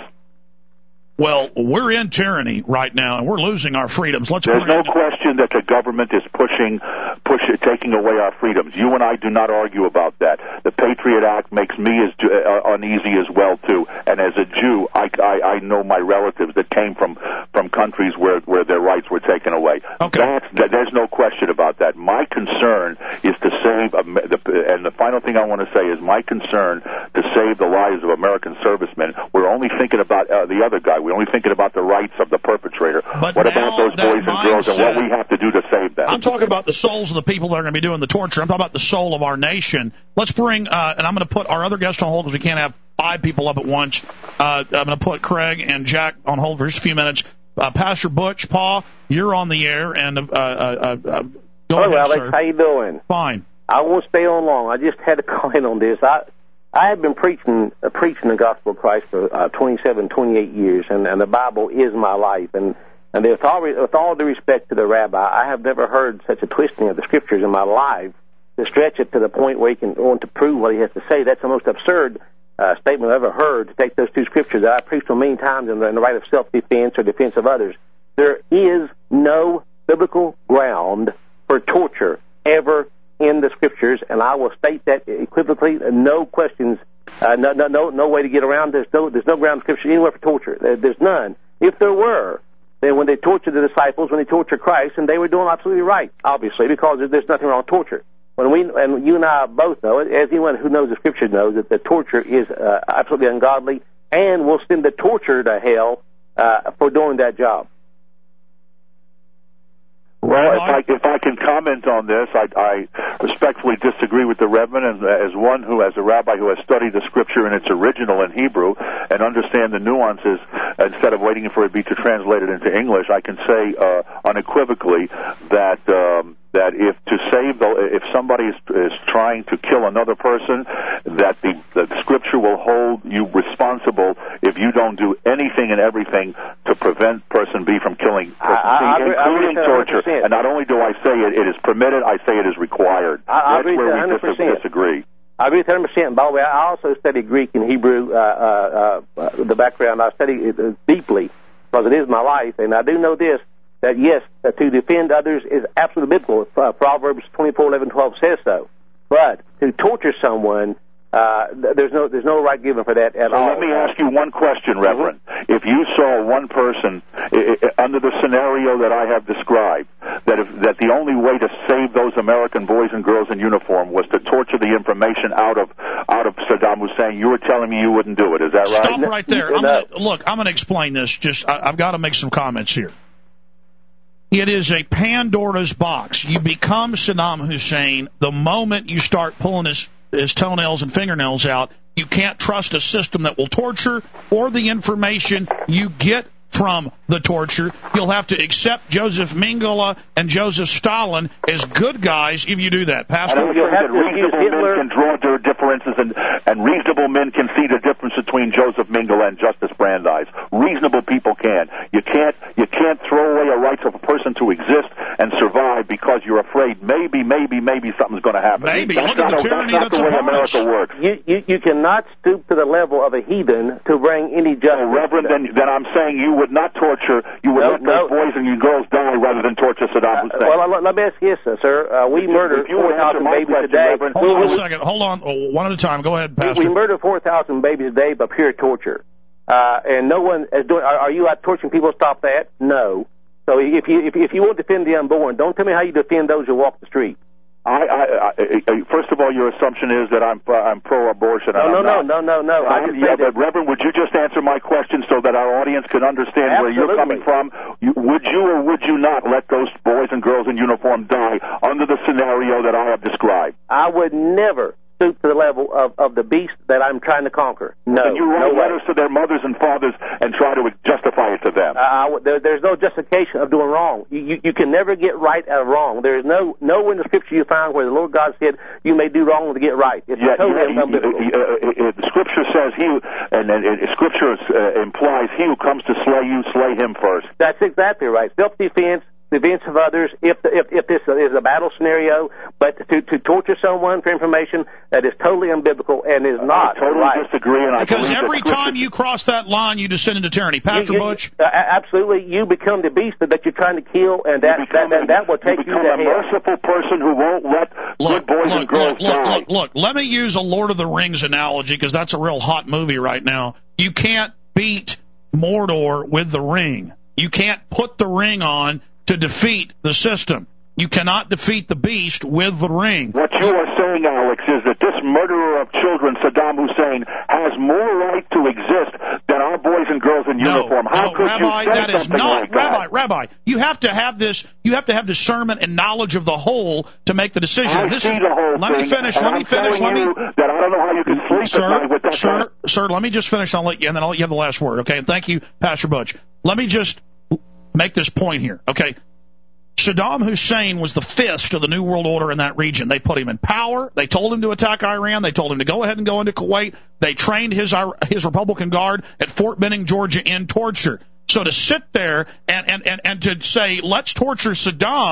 Well, we're in tyranny right now, and we're losing our freedoms. Let's There's no question that the government is pushing, push, taking away our freedoms. You and I do not argue about that. The Patriot Act makes me as uh, uneasy as well, too. And as a Jew, I, I, I know my relatives that came from, from countries where, where their rights were taken away. Okay. That's, that, there's no question about that. My concern is to save, uh, the, and the final thing I want to say is my concern to save the lives of American servicemen. We're only thinking about uh, the other guy. We're only thinking about the rights of the perpetrator. But what about those boys and girls and what we have to do to save them? I'm talking about the souls of the people that are going to be doing the torture. I'm talking about the soul of our nation. Let's bring, uh, and I'm going to put our other guest on hold because we can't have five people up at once. Uh, I'm going to put Craig and Jack on hold for just a few minutes. Uh, Pastor Butch, Paul, you're on the air. and uh, uh, uh, uh, go Hello, ahead, Alex. sir. How you doing? Fine. I won't stay on long. I just had a comment on this. I I have been preaching uh, preaching the gospel of Christ for uh, twenty-seven, twenty-eight years, and, and the Bible is my life. And and with all, with all due respect to the rabbi, I have never heard such a twisting of the scriptures in my life to stretch it to the point where he can want to prove what he has to say. That's the most absurd uh, statement I've ever heard, to take those two scriptures that I preached on many times in the, in the right of self-defense or defense of others. There is no biblical ground for torture ever in the scriptures, and I will state that equivocally, no questions, uh, no, no, no, no way to get around. There's no, there's no ground in scripture anywhere for torture. There, there's none. If there were, then when they tortured the disciples, when they tortured Christ, and they were doing absolutely right, obviously, because there's nothing wrong with torture. When we, and you and I both know, as anyone who knows the scripture knows, that the torture is uh, absolutely ungodly, and will send the torturer to hell uh, for doing that job. Well, if I, if I can comment on this, I, I respectfully disagree with the Reverend, and as one who, as a rabbi who has studied the Scripture in its original in Hebrew and understand the nuances, instead of waiting for it to be translated into English, I can say uh, unequivocally that um, that if to save the, if somebody is, is trying to kill another person, that the, the Scripture will hold you responsible if you don't do anything and everything to prevent person B from killing, person C, I, I, including I torture. And not only do I say it, it is permitted, I say it is required. I, I That's where we dis- disagree. I agree with one hundred percent. And by the way, I also studied Greek and Hebrew, uh, uh, uh, the background. I studied it uh, deeply because it is my life. And I do know this, that yes, uh, to defend others is absolutely biblical. Uh, Proverbs twenty-four, eleven, twelve says so. But to torture someone, uh, there's no there's no right given for that at so all. Let me ask you one question, Reverend. Mm-hmm. If you saw one person I- I, under the scenario that I have described, that if, that the only way to save those American boys and girls in uniform was to torture the information out of out of Saddam Hussein, you were telling me you wouldn't do it. Is that right? Stop right there. I'm gonna, look, I'm going to explain this. Just I, I've got to make some comments here. It is a Pandora's box. You become Saddam Hussein the moment you start pulling his, his toenails and fingernails out. You can't trust a system that will torture or the information you get from the torture. You'll have to accept Joseph Mengele and Joseph Stalin as good guys if you do that. Pastor, I don't think that reasonable men can draw their differences, and, and reasonable men can see the difference between Joseph Mengele and Justice Brandeis. Reasonable people can. You can't you can't throw away the rights of a person to exist and survive because you're afraid maybe, maybe, maybe something's going to happen. Maybe. That's Look at the not, tyranny that's not that's the way upon America us. works. You, you, you cannot stoop to the level of a heathen to bring any justice. Oh, Reverend, then, then I'm saying you would not torture, you would No, let those no. boys and your girls die rather than torture Saddam Hussein. Uh, well, let, let me ask you this, sir. Uh, we If- murdered if you would four answer thousand my babies question, today. Reverend, hold on a We- second. Hold on. Oh, one at a time. Go ahead, Pastor. We murder four thousand babies a day by pure torture. Uh, and no one is doing, are, are you out torturing people to stop that? No. So if you, if, if you want to defend the unborn, don't tell me how you defend those who walk the street. I, I, I, I, first of all, your assumption is that I'm I'm pro-abortion. No, and no, I'm no, not. no, no, no. I Um, just yeah, said but that- Reverend, would you just answer my question so that our audience can understand where you're coming Absolutely. from? You, would you or would you not let those boys and girls in uniform die under the scenario that I have described? I would never stoop to the level of, of the beast that I'm trying to conquer. No, Then you write no way. letters to their mothers and fathers and try to justify it to them. Uh, I w- there, there's no justification of doing wrong. You, you, you can never get right out of wrong. There is no nowhere in the scripture you find where the Lord God said you may do wrong to get right. It's Yeah, totally yeah, unbiblical. uh, uh, uh, the scripture says he, and uh, uh, scripture uh, implies he who comes to slay you, slay him first. That's exactly right. Self-defense, defense of others, if the, if, if this is a battle scenario, but to, to torture someone for information that is totally unbiblical and is not I totally right. disagree, and I Because believe every that scripture- time you cross that line, you descend into tyranny. Pastor You- you- Butch? Uh, absolutely, you become the beast that you're trying to kill, and that You become that, that, that will take you you, become to a hell. merciful person who won't let Look, good boys look, and girls look, look, die. look, look. Let me use a Lord of the Rings analogy because that's a real hot movie right now. You can't beat Mordor with the ring. You can't put the ring on to defeat the system. You cannot defeat the beast with the ring. What you are saying, Alex, is that this murderer of children, Saddam Hussein, has more right to exist than our boys and girls in No, uniform. How no, could Rabbi, you say that is something not, like Rabbi, that? Rabbi, you have to have this, you have to have discernment and knowledge of the whole to make the decision. I this see is, the whole let thing, me finish, and let I'm me finish, let telling me... you that I don't know how you can sleep Sir, at night with that sir, kind of- sir, let me just finish, I'll let you, and then I'll let you have the last word, okay? And thank you, Pastor Butch. Let me just make this point here, okay? Saddam Hussein was the fist of the New World Order in that region. They put him in power. They told him to attack Iran. They told him to go ahead and go into Kuwait. They trained his his Republican Guard at Fort Benning, Georgia, in torture. So to sit there and, and, and, and to say, let's torture Saddam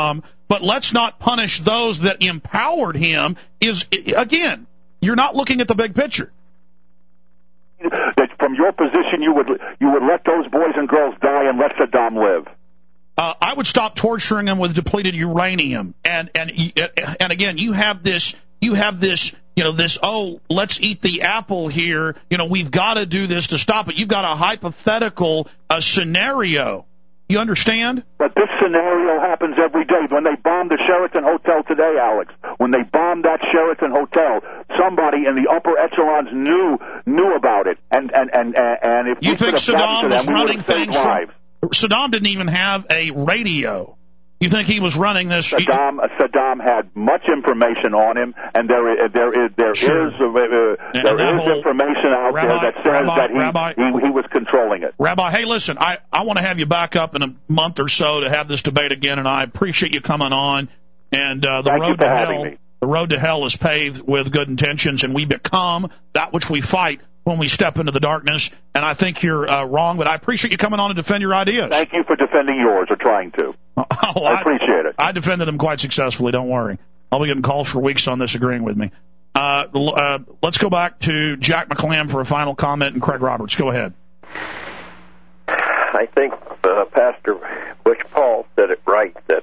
but let's not punish those that empowered him. Is, again, you're not looking at the big picture. That from your position, you would you would let those boys and girls die and let Saddam live. Uh, I would stop torturing them with depleted uranium. And and and again, you have this you have this you know this oh let's eat the apple here. You know we've got to do this to stop it. You've got a hypothetical a scenario. You understand? But this scenario happens every day. When they bombed the Sheraton Hotel today, Alex, when they bombed that Sheraton Hotel, somebody in the upper echelons knew knew about it. And and and and if you we think could have gotten Saddam to was them, we running would have saved things lives. from, Saddam didn't even have a radio. You think he was running this? Saddam Saddam had much information on him, and there there is there Sure. is uh, uh, there is whole, information out Rabbi, there that says Rabbi, that he, Rabbi, he he was controlling it. Rabbi, hey, listen, I, I want to have you back up in a month or so to have this debate again, and I appreciate you coming on. And uh, the Thank you road for to having hell, me. the road to hell is paved with good intentions, and we become that which we fight when we step into the darkness. And I think you're uh, wrong, but I appreciate you coming on to defend your ideas. Thank you for defending yours, or trying to. Oh, I appreciate it. I defended them quite successfully. Don't worry. I'll be getting calls for weeks on this agreeing with me. Uh, uh, let's go back to Jack McClam for a final comment, and Craig Roberts. Go ahead. I think uh, Pastor Bush Paul said it right, that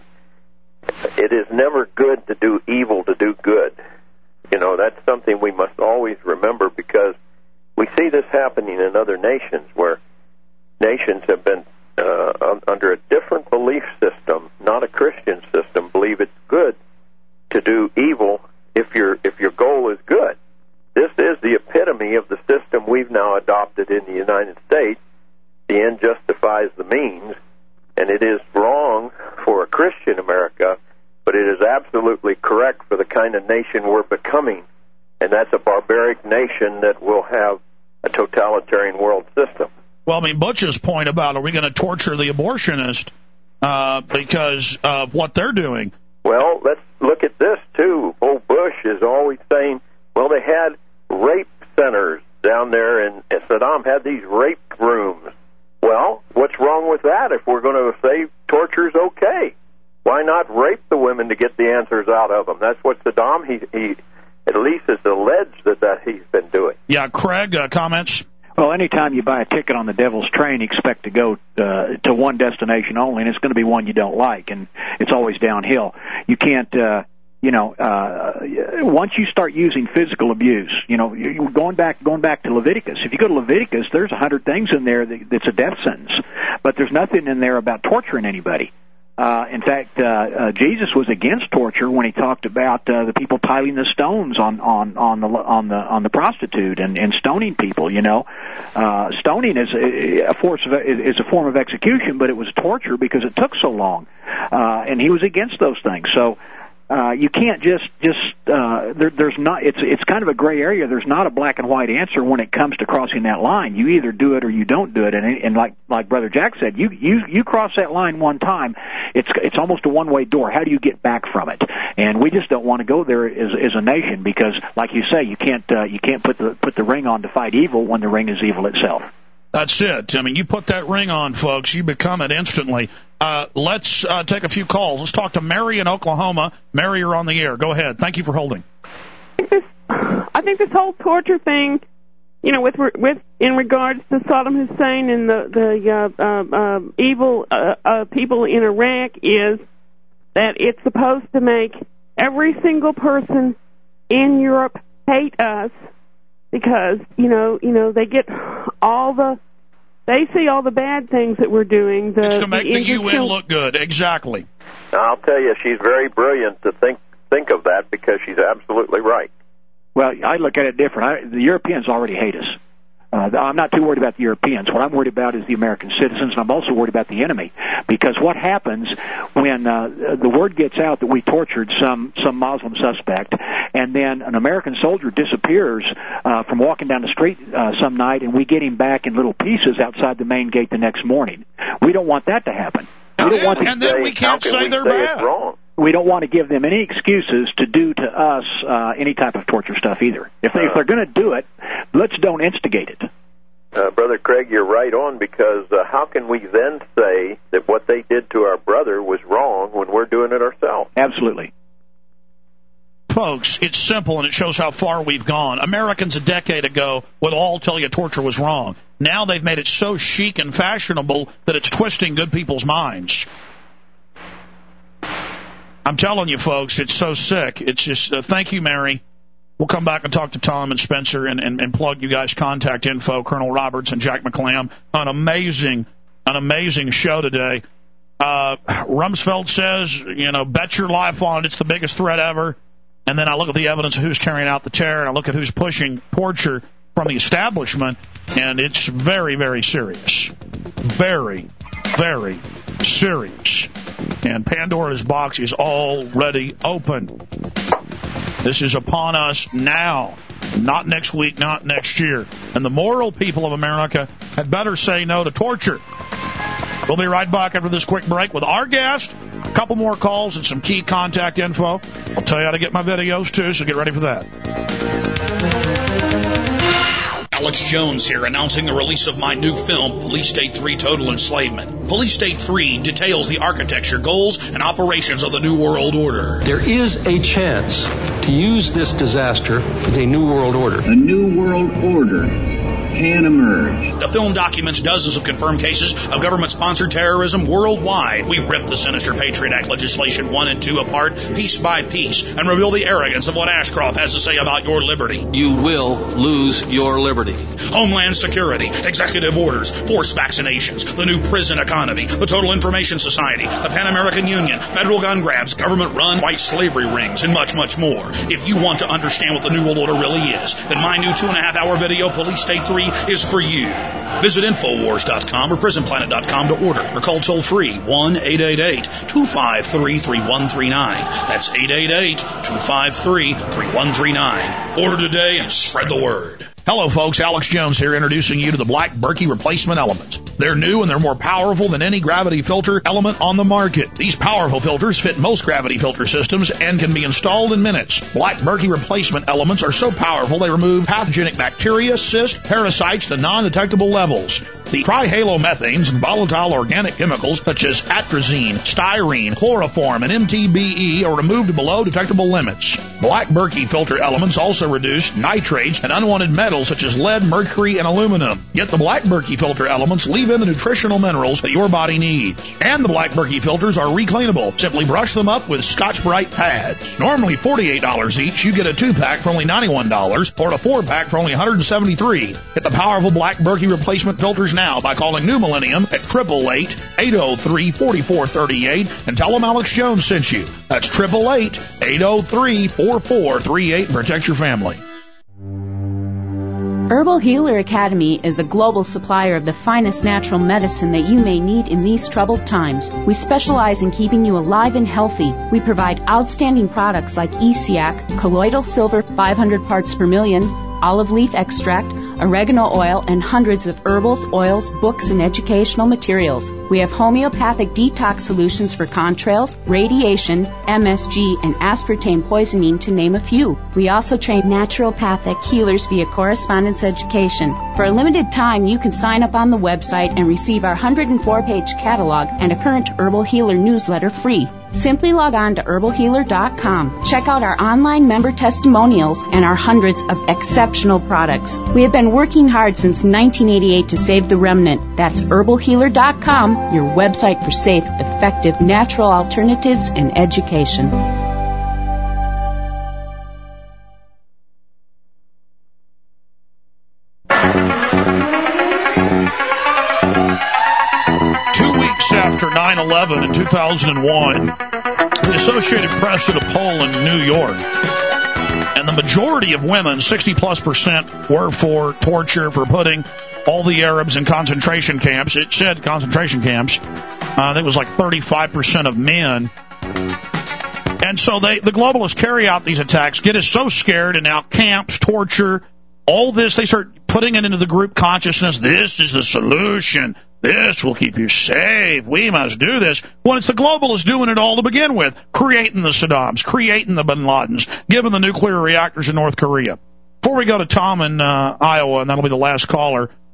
it is never good to do evil to do good. You know, that's something we must always remember, because we see this happening in other nations where nations have been uh, under a different belief system, not a Christian system, believe it's good to do evil if your if your goal is good. This is the epitome of the system we've now adopted in the United States. The end justifies the means, and it is wrong for a Christian America, but it is absolutely correct for the kind of nation we're becoming, and that's a barbaric nation that will have a totalitarian world system. Well, I mean, Butch's point about are we going to torture the abortionist uh, because of what they're doing? Well, let's look at this, too. Old Bush is always saying, well, they had rape centers down there, and, and Saddam had these rape rooms. Well, what's wrong with that if we're going to say torture's okay? Why not rape the women to get the answers out of them? That's what Saddam, he, he at least is alleged that, that he's been doing. Yeah, Craig, uh, comments? Well, anytime you buy a ticket on the Devil's Train, you expect to go uh, to one destination only, and it's going to be one you don't like, and it's always downhill. You can't, uh, you know, uh, once you start using physical abuse, you know, you, going back going back to Leviticus. If you go to Leviticus, there's a hundred things in there that, that's a death sentence, but there's nothing in there about torturing anybody. Uh, in fact, uh, uh, Jesus was against torture when he talked about uh, the people piling the stones on on on the on the on the prostitute and, and stoning people. You know, uh, stoning is a, a force of, is a form of execution, but it was torture because it took so long, uh, and he was against those things. So. Uh, you can't just just uh, there, there's not it's it's kind of a gray area. There's not a black and white answer when it comes to crossing that line. You either do it or you don't do it. And and like like Brother Jack said, you you you cross that line one time, it's it's almost a one way door. How do you get back from it? And we just don't want to go there as as a nation because, like you say, you can't uh, you can't put the put the ring on to fight evil when the ring is evil itself. That's it. I mean, you put that ring on, folks, you become it instantly. Uh, let's uh, take a few calls. Let's talk to Mary in Oklahoma. Mary, you're on the air. Go ahead. Thank you for holding. I think this, I think this whole torture thing, you know, with with in regards to Saddam Hussein and the the uh, uh, uh, evil uh, uh, people in Iraq, is that it's supposed to make every single person in Europe hate us. Because, you know, you know, they get all the, they see all the bad things that we're doing. The, it's to make the, the U N children. look good. Exactly. I'll tell you, she's very brilliant to think think of that because she's absolutely right. Well, I look at it different. I, the Europeans already hate us. Uh, I'm not too worried about the Europeans. What I'm worried about is the American citizens, and I'm also worried about the enemy. Because what happens when uh, the word gets out that we tortured some, some Muslim suspect, and then an American soldier disappears uh, from walking down the street uh, some night, and we get him back in little pieces outside the main gate the next morning? We don't want that to happen. We don't and, want to and then we can't say they're bad. Wrong? We don't want to give them any excuses to do to us uh, any type of torture stuff either. If, they, if they're going to do it, let's don't instigate it. Uh, Brother Craig, you're right on, because uh, how can we then say that what they did to our brother was wrong when we're doing it ourselves? Absolutely. Folks, it's simple, and it shows how far we've gone. Americans a decade ago would all tell you torture was wrong. Now they've made it so chic and fashionable that it's twisting good people's minds. I'm telling you, folks, it's so sick. It's just, uh, thank you, Mary. We'll come back and talk to Tom and Spencer and, and, and plug you guys' contact info, Colonel Roberts and Jack McClam. An amazing, an amazing show today. Uh, Rumsfeld says, you know, bet your life on it. It's the biggest threat ever. And then I look at the evidence of who's carrying out the terror, and I look at who's pushing torture from the establishment, and it's very, very serious. Very, very serious. And Pandora's box is already open. This is upon us now, not next week, not next year. And the moral people of America had better say no to torture. We'll be right back after this quick break with our guest, a couple more calls and some key contact info. I'll tell you how to get my videos, too, so get ready for that. Alex Jones here, announcing the release of my new film, Police State three Total Enslavement. Police State three details the architecture, goals, and operations of the New World Order. There is a chance to use this disaster for the New World Order. A New World Order can emerge. The film documents dozens of confirmed cases of government-sponsored terrorism worldwide. We rip the sinister Patriot Act legislation one and two apart, piece by piece, and reveal the arrogance of what Ashcroft has to say about your liberty. You will lose your liberty. Homeland Security, executive orders, forced vaccinations, the new prison economy, the Total Information Society, the Pan American Union, federal gun grabs, government-run white slavery rings, and much, much more. If you want to understand what the New World Order really is, then my new two-and-a-half-hour video, Police State three, is for you. Visit Infowars dot com or Prison Planet dot com to order, or call toll-free one eight eight eight, two five three, three one three nine. That's eight eight eight, two five three, three one three nine. Order today and spread the word. Hello, folks. Alex Jones here, introducing you to the Black Berkey Replacement Elements. They're new and they're more powerful than any gravity filter element on the market. These powerful filters fit most gravity filter systems and can be installed in minutes. Black Berkey Replacement Elements are so powerful they remove pathogenic bacteria, cysts, parasites to non-detectable levels. The trihalomethanes and volatile organic chemicals such as atrazine, styrene, chloroform, and M T B E are removed below detectable limits. Black Berkey filter elements also reduce nitrates and unwanted metals such as lead, mercury, and aluminum. Yet the Black Berkey filter elements leave in the nutritional minerals that your body needs. And the Black Berkey filters are recleanable. Simply brush them up with Scotch-Brite pads. Normally forty-eight dollars each, you get a two-pack for only ninety-one dollars or a four-pack for only one hundred seventy-three dollars. Get the powerful Black Berkey replacement filters now by calling New Millennium at eight eight eight, eight oh three, four four three eight and tell them Alex Jones sent you. That's eight eight eight, eight oh three, four four three eight and protect your family. Herbal Healer Academy is a global supplier of the finest natural medicine that you may need in these troubled times. We specialize in keeping you alive and healthy. We provide outstanding products like E S I A C, colloidal silver five hundred parts per million, olive leaf extract, oregano oil, and hundreds of herbals, oils, books, and educational materials. We have homeopathic detox solutions for contrails, radiation, M S G, and aspartame poisoning, to name a few. We also train naturopathic healers via correspondence education. For a limited time, you can sign up on the website and receive our one hundred four page catalog and a current Herbal Healer newsletter free. Simply log on to herbal healer dot com. Check out our online member testimonials and our hundreds of exceptional products. We have been working hard since nineteen eighty-eight to save the remnant. That's herbal healer dot com, your website for safe, effective, natural alternatives and education. Two weeks after nine eleven in two thousand one, the Associated Press did a poll in New York, and the majority of women, sixty plus percent, were for torture, for putting all the Arabs in concentration camps. It said concentration camps. Uh, I think it was like thirty-five percent of men. And so they, the globalists carry out these attacks, get us so scared, and now camps, torture, all this, they start putting it into the group consciousness. This is the solution. This will keep you safe. We must do this. Well, it's the globalists doing it all to begin with, creating the Saddams, creating the Bin Ladens, giving the nuclear reactors in North Korea. Before we go to Tom in uh, Iowa, and that'll be the last caller,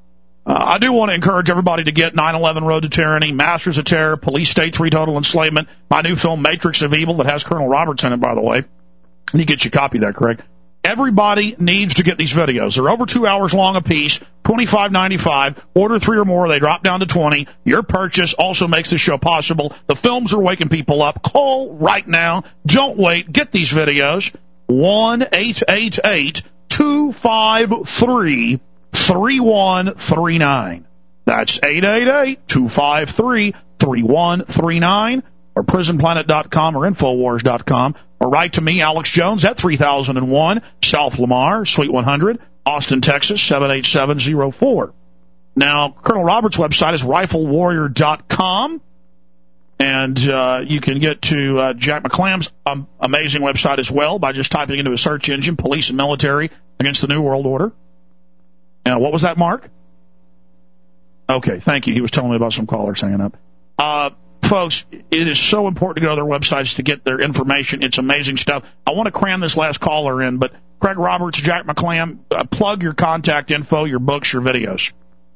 Uh, I do want to encourage everybody to get nine eleven Road to Tyranny, Masters of Terror, Police States Total Enslavement, my new film Matrix of Evil that has Colonel Roberts in it, by the way. You get your copy of that, Craig. Everybody needs to get these videos. They're over two hours long a piece, twenty-five ninety-five. Order three or more, they drop down to twenty. Your purchase also makes this show possible. The films are waking people up. Call right now. Don't wait. Get these videos. one eight eight eight two five three three one three nine. That's eight eight eight two five three three one three nine. Or prison planet dot com or infowars dot com, or write to me, Alex Jones, at three thousand one, South Lamar, Suite one hundred, Austin, Texas, seven eight seven zero four. Now, Colonel Roberts' website is rifle warrior dot com, and uh, you can get to uh, Jack McClam's um, amazing website as well by just typing into a search engine, Police and Military Against the New World Order. Now, what was that, Mark? Okay, thank you. He was telling me about some callers hanging up. Uh... Folks, it is so important to go to their websites to get their information. It's amazing stuff. I want to cram this last caller in, but Craig Roberts, Jack McClam, uh, plug your contact info, your books, your videos.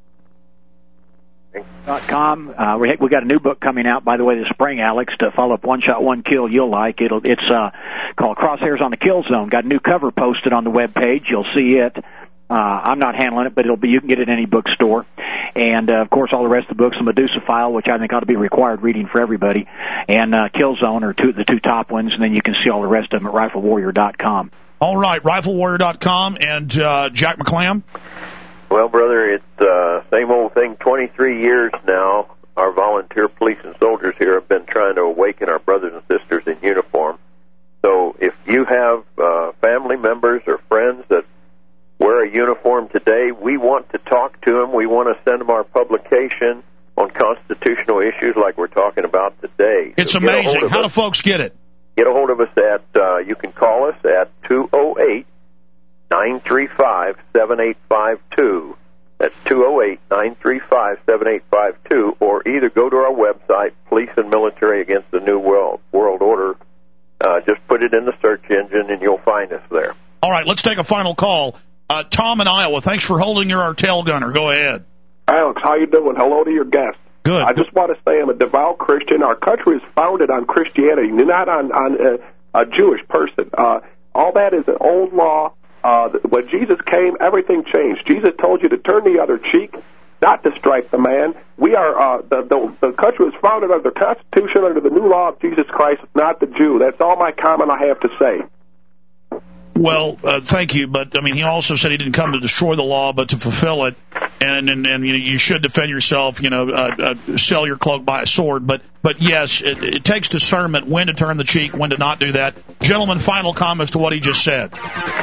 Dot com. Uh, we we got a new book coming out, by the way, this spring, Alex, to follow up One Shot, One Kill. You'll like it'll. It's uh, called Crosshairs on the Kill Zone. Got a new cover posted on the web page. You'll see it. Uh, I'm not handling it, but it'll be. You can get it in any bookstore. And, uh, of course, all the rest of the books, the Medusa File, which I think ought to be required reading for everybody, and uh, Kill Zone are two, the two top ones, and then you can see all the rest of them at rifle warrior dot com. All right, rifle warrior dot com, and uh, Jack McClam? Well, brother, it's uh, same old thing. twenty-three years now, our volunteer police and soldiers here have been trying to awaken our brothers and sisters in uniform. So if you have uh, family members or friends that wear a uniform today, we want to talk to them. We want to send them our publication on constitutional issues like we're talking about today. It's so amazing. How us. do folks get it? Get a hold of us at, uh, you can call us at two oh eight, nine three five, seven eight five two. That's two oh eight, nine three five, seven eight five two, or either go to our website, Police and Military Against the New World, World Order. Uh, just put it in the search engine and you'll find us there. All right, let's take a final call. Uh, Tom in Iowa, thanks for holding your tail gunner. Go ahead. Alex, how you doing? Hello to your guest. Good. I just want to say I'm a devout Christian. Our country is founded on Christianity, not on, on a, a Jewish person. Uh, all that is an old law. Uh, when Jesus came, everything changed. Jesus told you to turn the other cheek, not to strike the man. We are uh, the, the the country was founded under the Constitution, under the new law of Jesus Christ, not the Jew. That's all my comment I have to say. Well, uh, thank you, but I mean, he also said he didn't come to destroy the law, but to fulfill it, and and, and you know, you should defend yourself. You know, uh, uh, sell your cloak by a sword. But but yes, it, it takes discernment when to turn the cheek, when to not do that. Gentlemen, final comments to what he just said.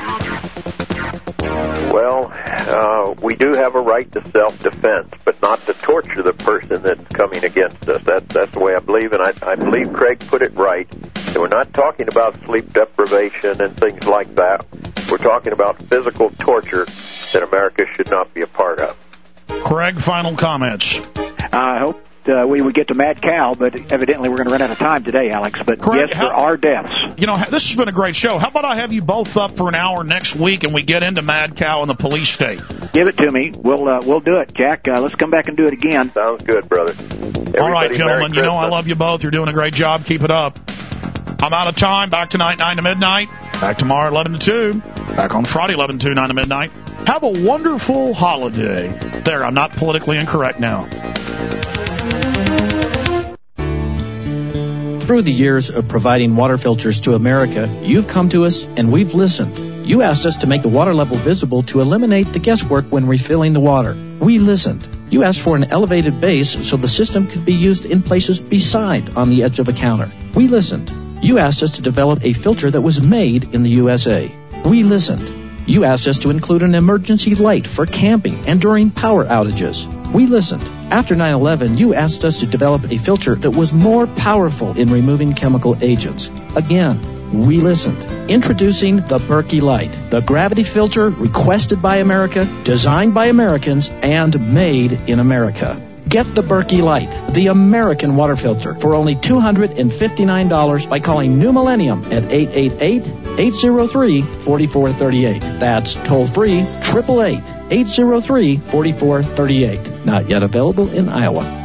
Well, uh, we do have a right to self-defense, but not to torture the person that's coming against us. That, that's the way I believe, and I, I believe Craig put it right. And we're not talking about sleep deprivation and things like that. We're talking about physical torture that America should not be a part of. Craig, final comments. I hope uh, we would get to Mad Cow, but evidently we're going to run out of time today, Alex. But Craig, yes, how, there are deaths. You know, this has been a great show. How about I have you both up for an hour next week and we get into Mad Cow and the police state? Give it to me. We'll uh, we'll do it, Jack. Uh, let's come back and do it again. Sounds good, brother. Everybody, all right, gentlemen. You know I Christmas. love you both. You're doing a great job. Keep it up. I'm out of time. Back tonight, nine to midnight. Back tomorrow, eleven to two. Back on Friday, eleven to two, nine to midnight. Have a wonderful holiday. There, I'm not politically incorrect now. Through the years of providing water filters to America, you've come to us and we've listened. You asked us to make the water level visible to eliminate the guesswork when refilling the water. We listened. You asked for an elevated base so the system could be used in places beside on the edge of a counter. We listened. You asked us to develop a filter that was made in the U S A. We listened. You asked us to include an emergency light for camping and during power outages. We listened. After nine eleven, you asked us to develop a filter that was more powerful in removing chemical agents. Again, we listened. Introducing the Berkey Light, the gravity filter requested by America, designed by Americans, and made in America. Get the Berkey Light, the American water filter, for only two hundred fifty-nine dollars by calling New Millennium at eight eight eight, eight zero three, four four three eight. That's toll free, eight eight eight, eight zero three, four four three eight. Not yet available in Iowa.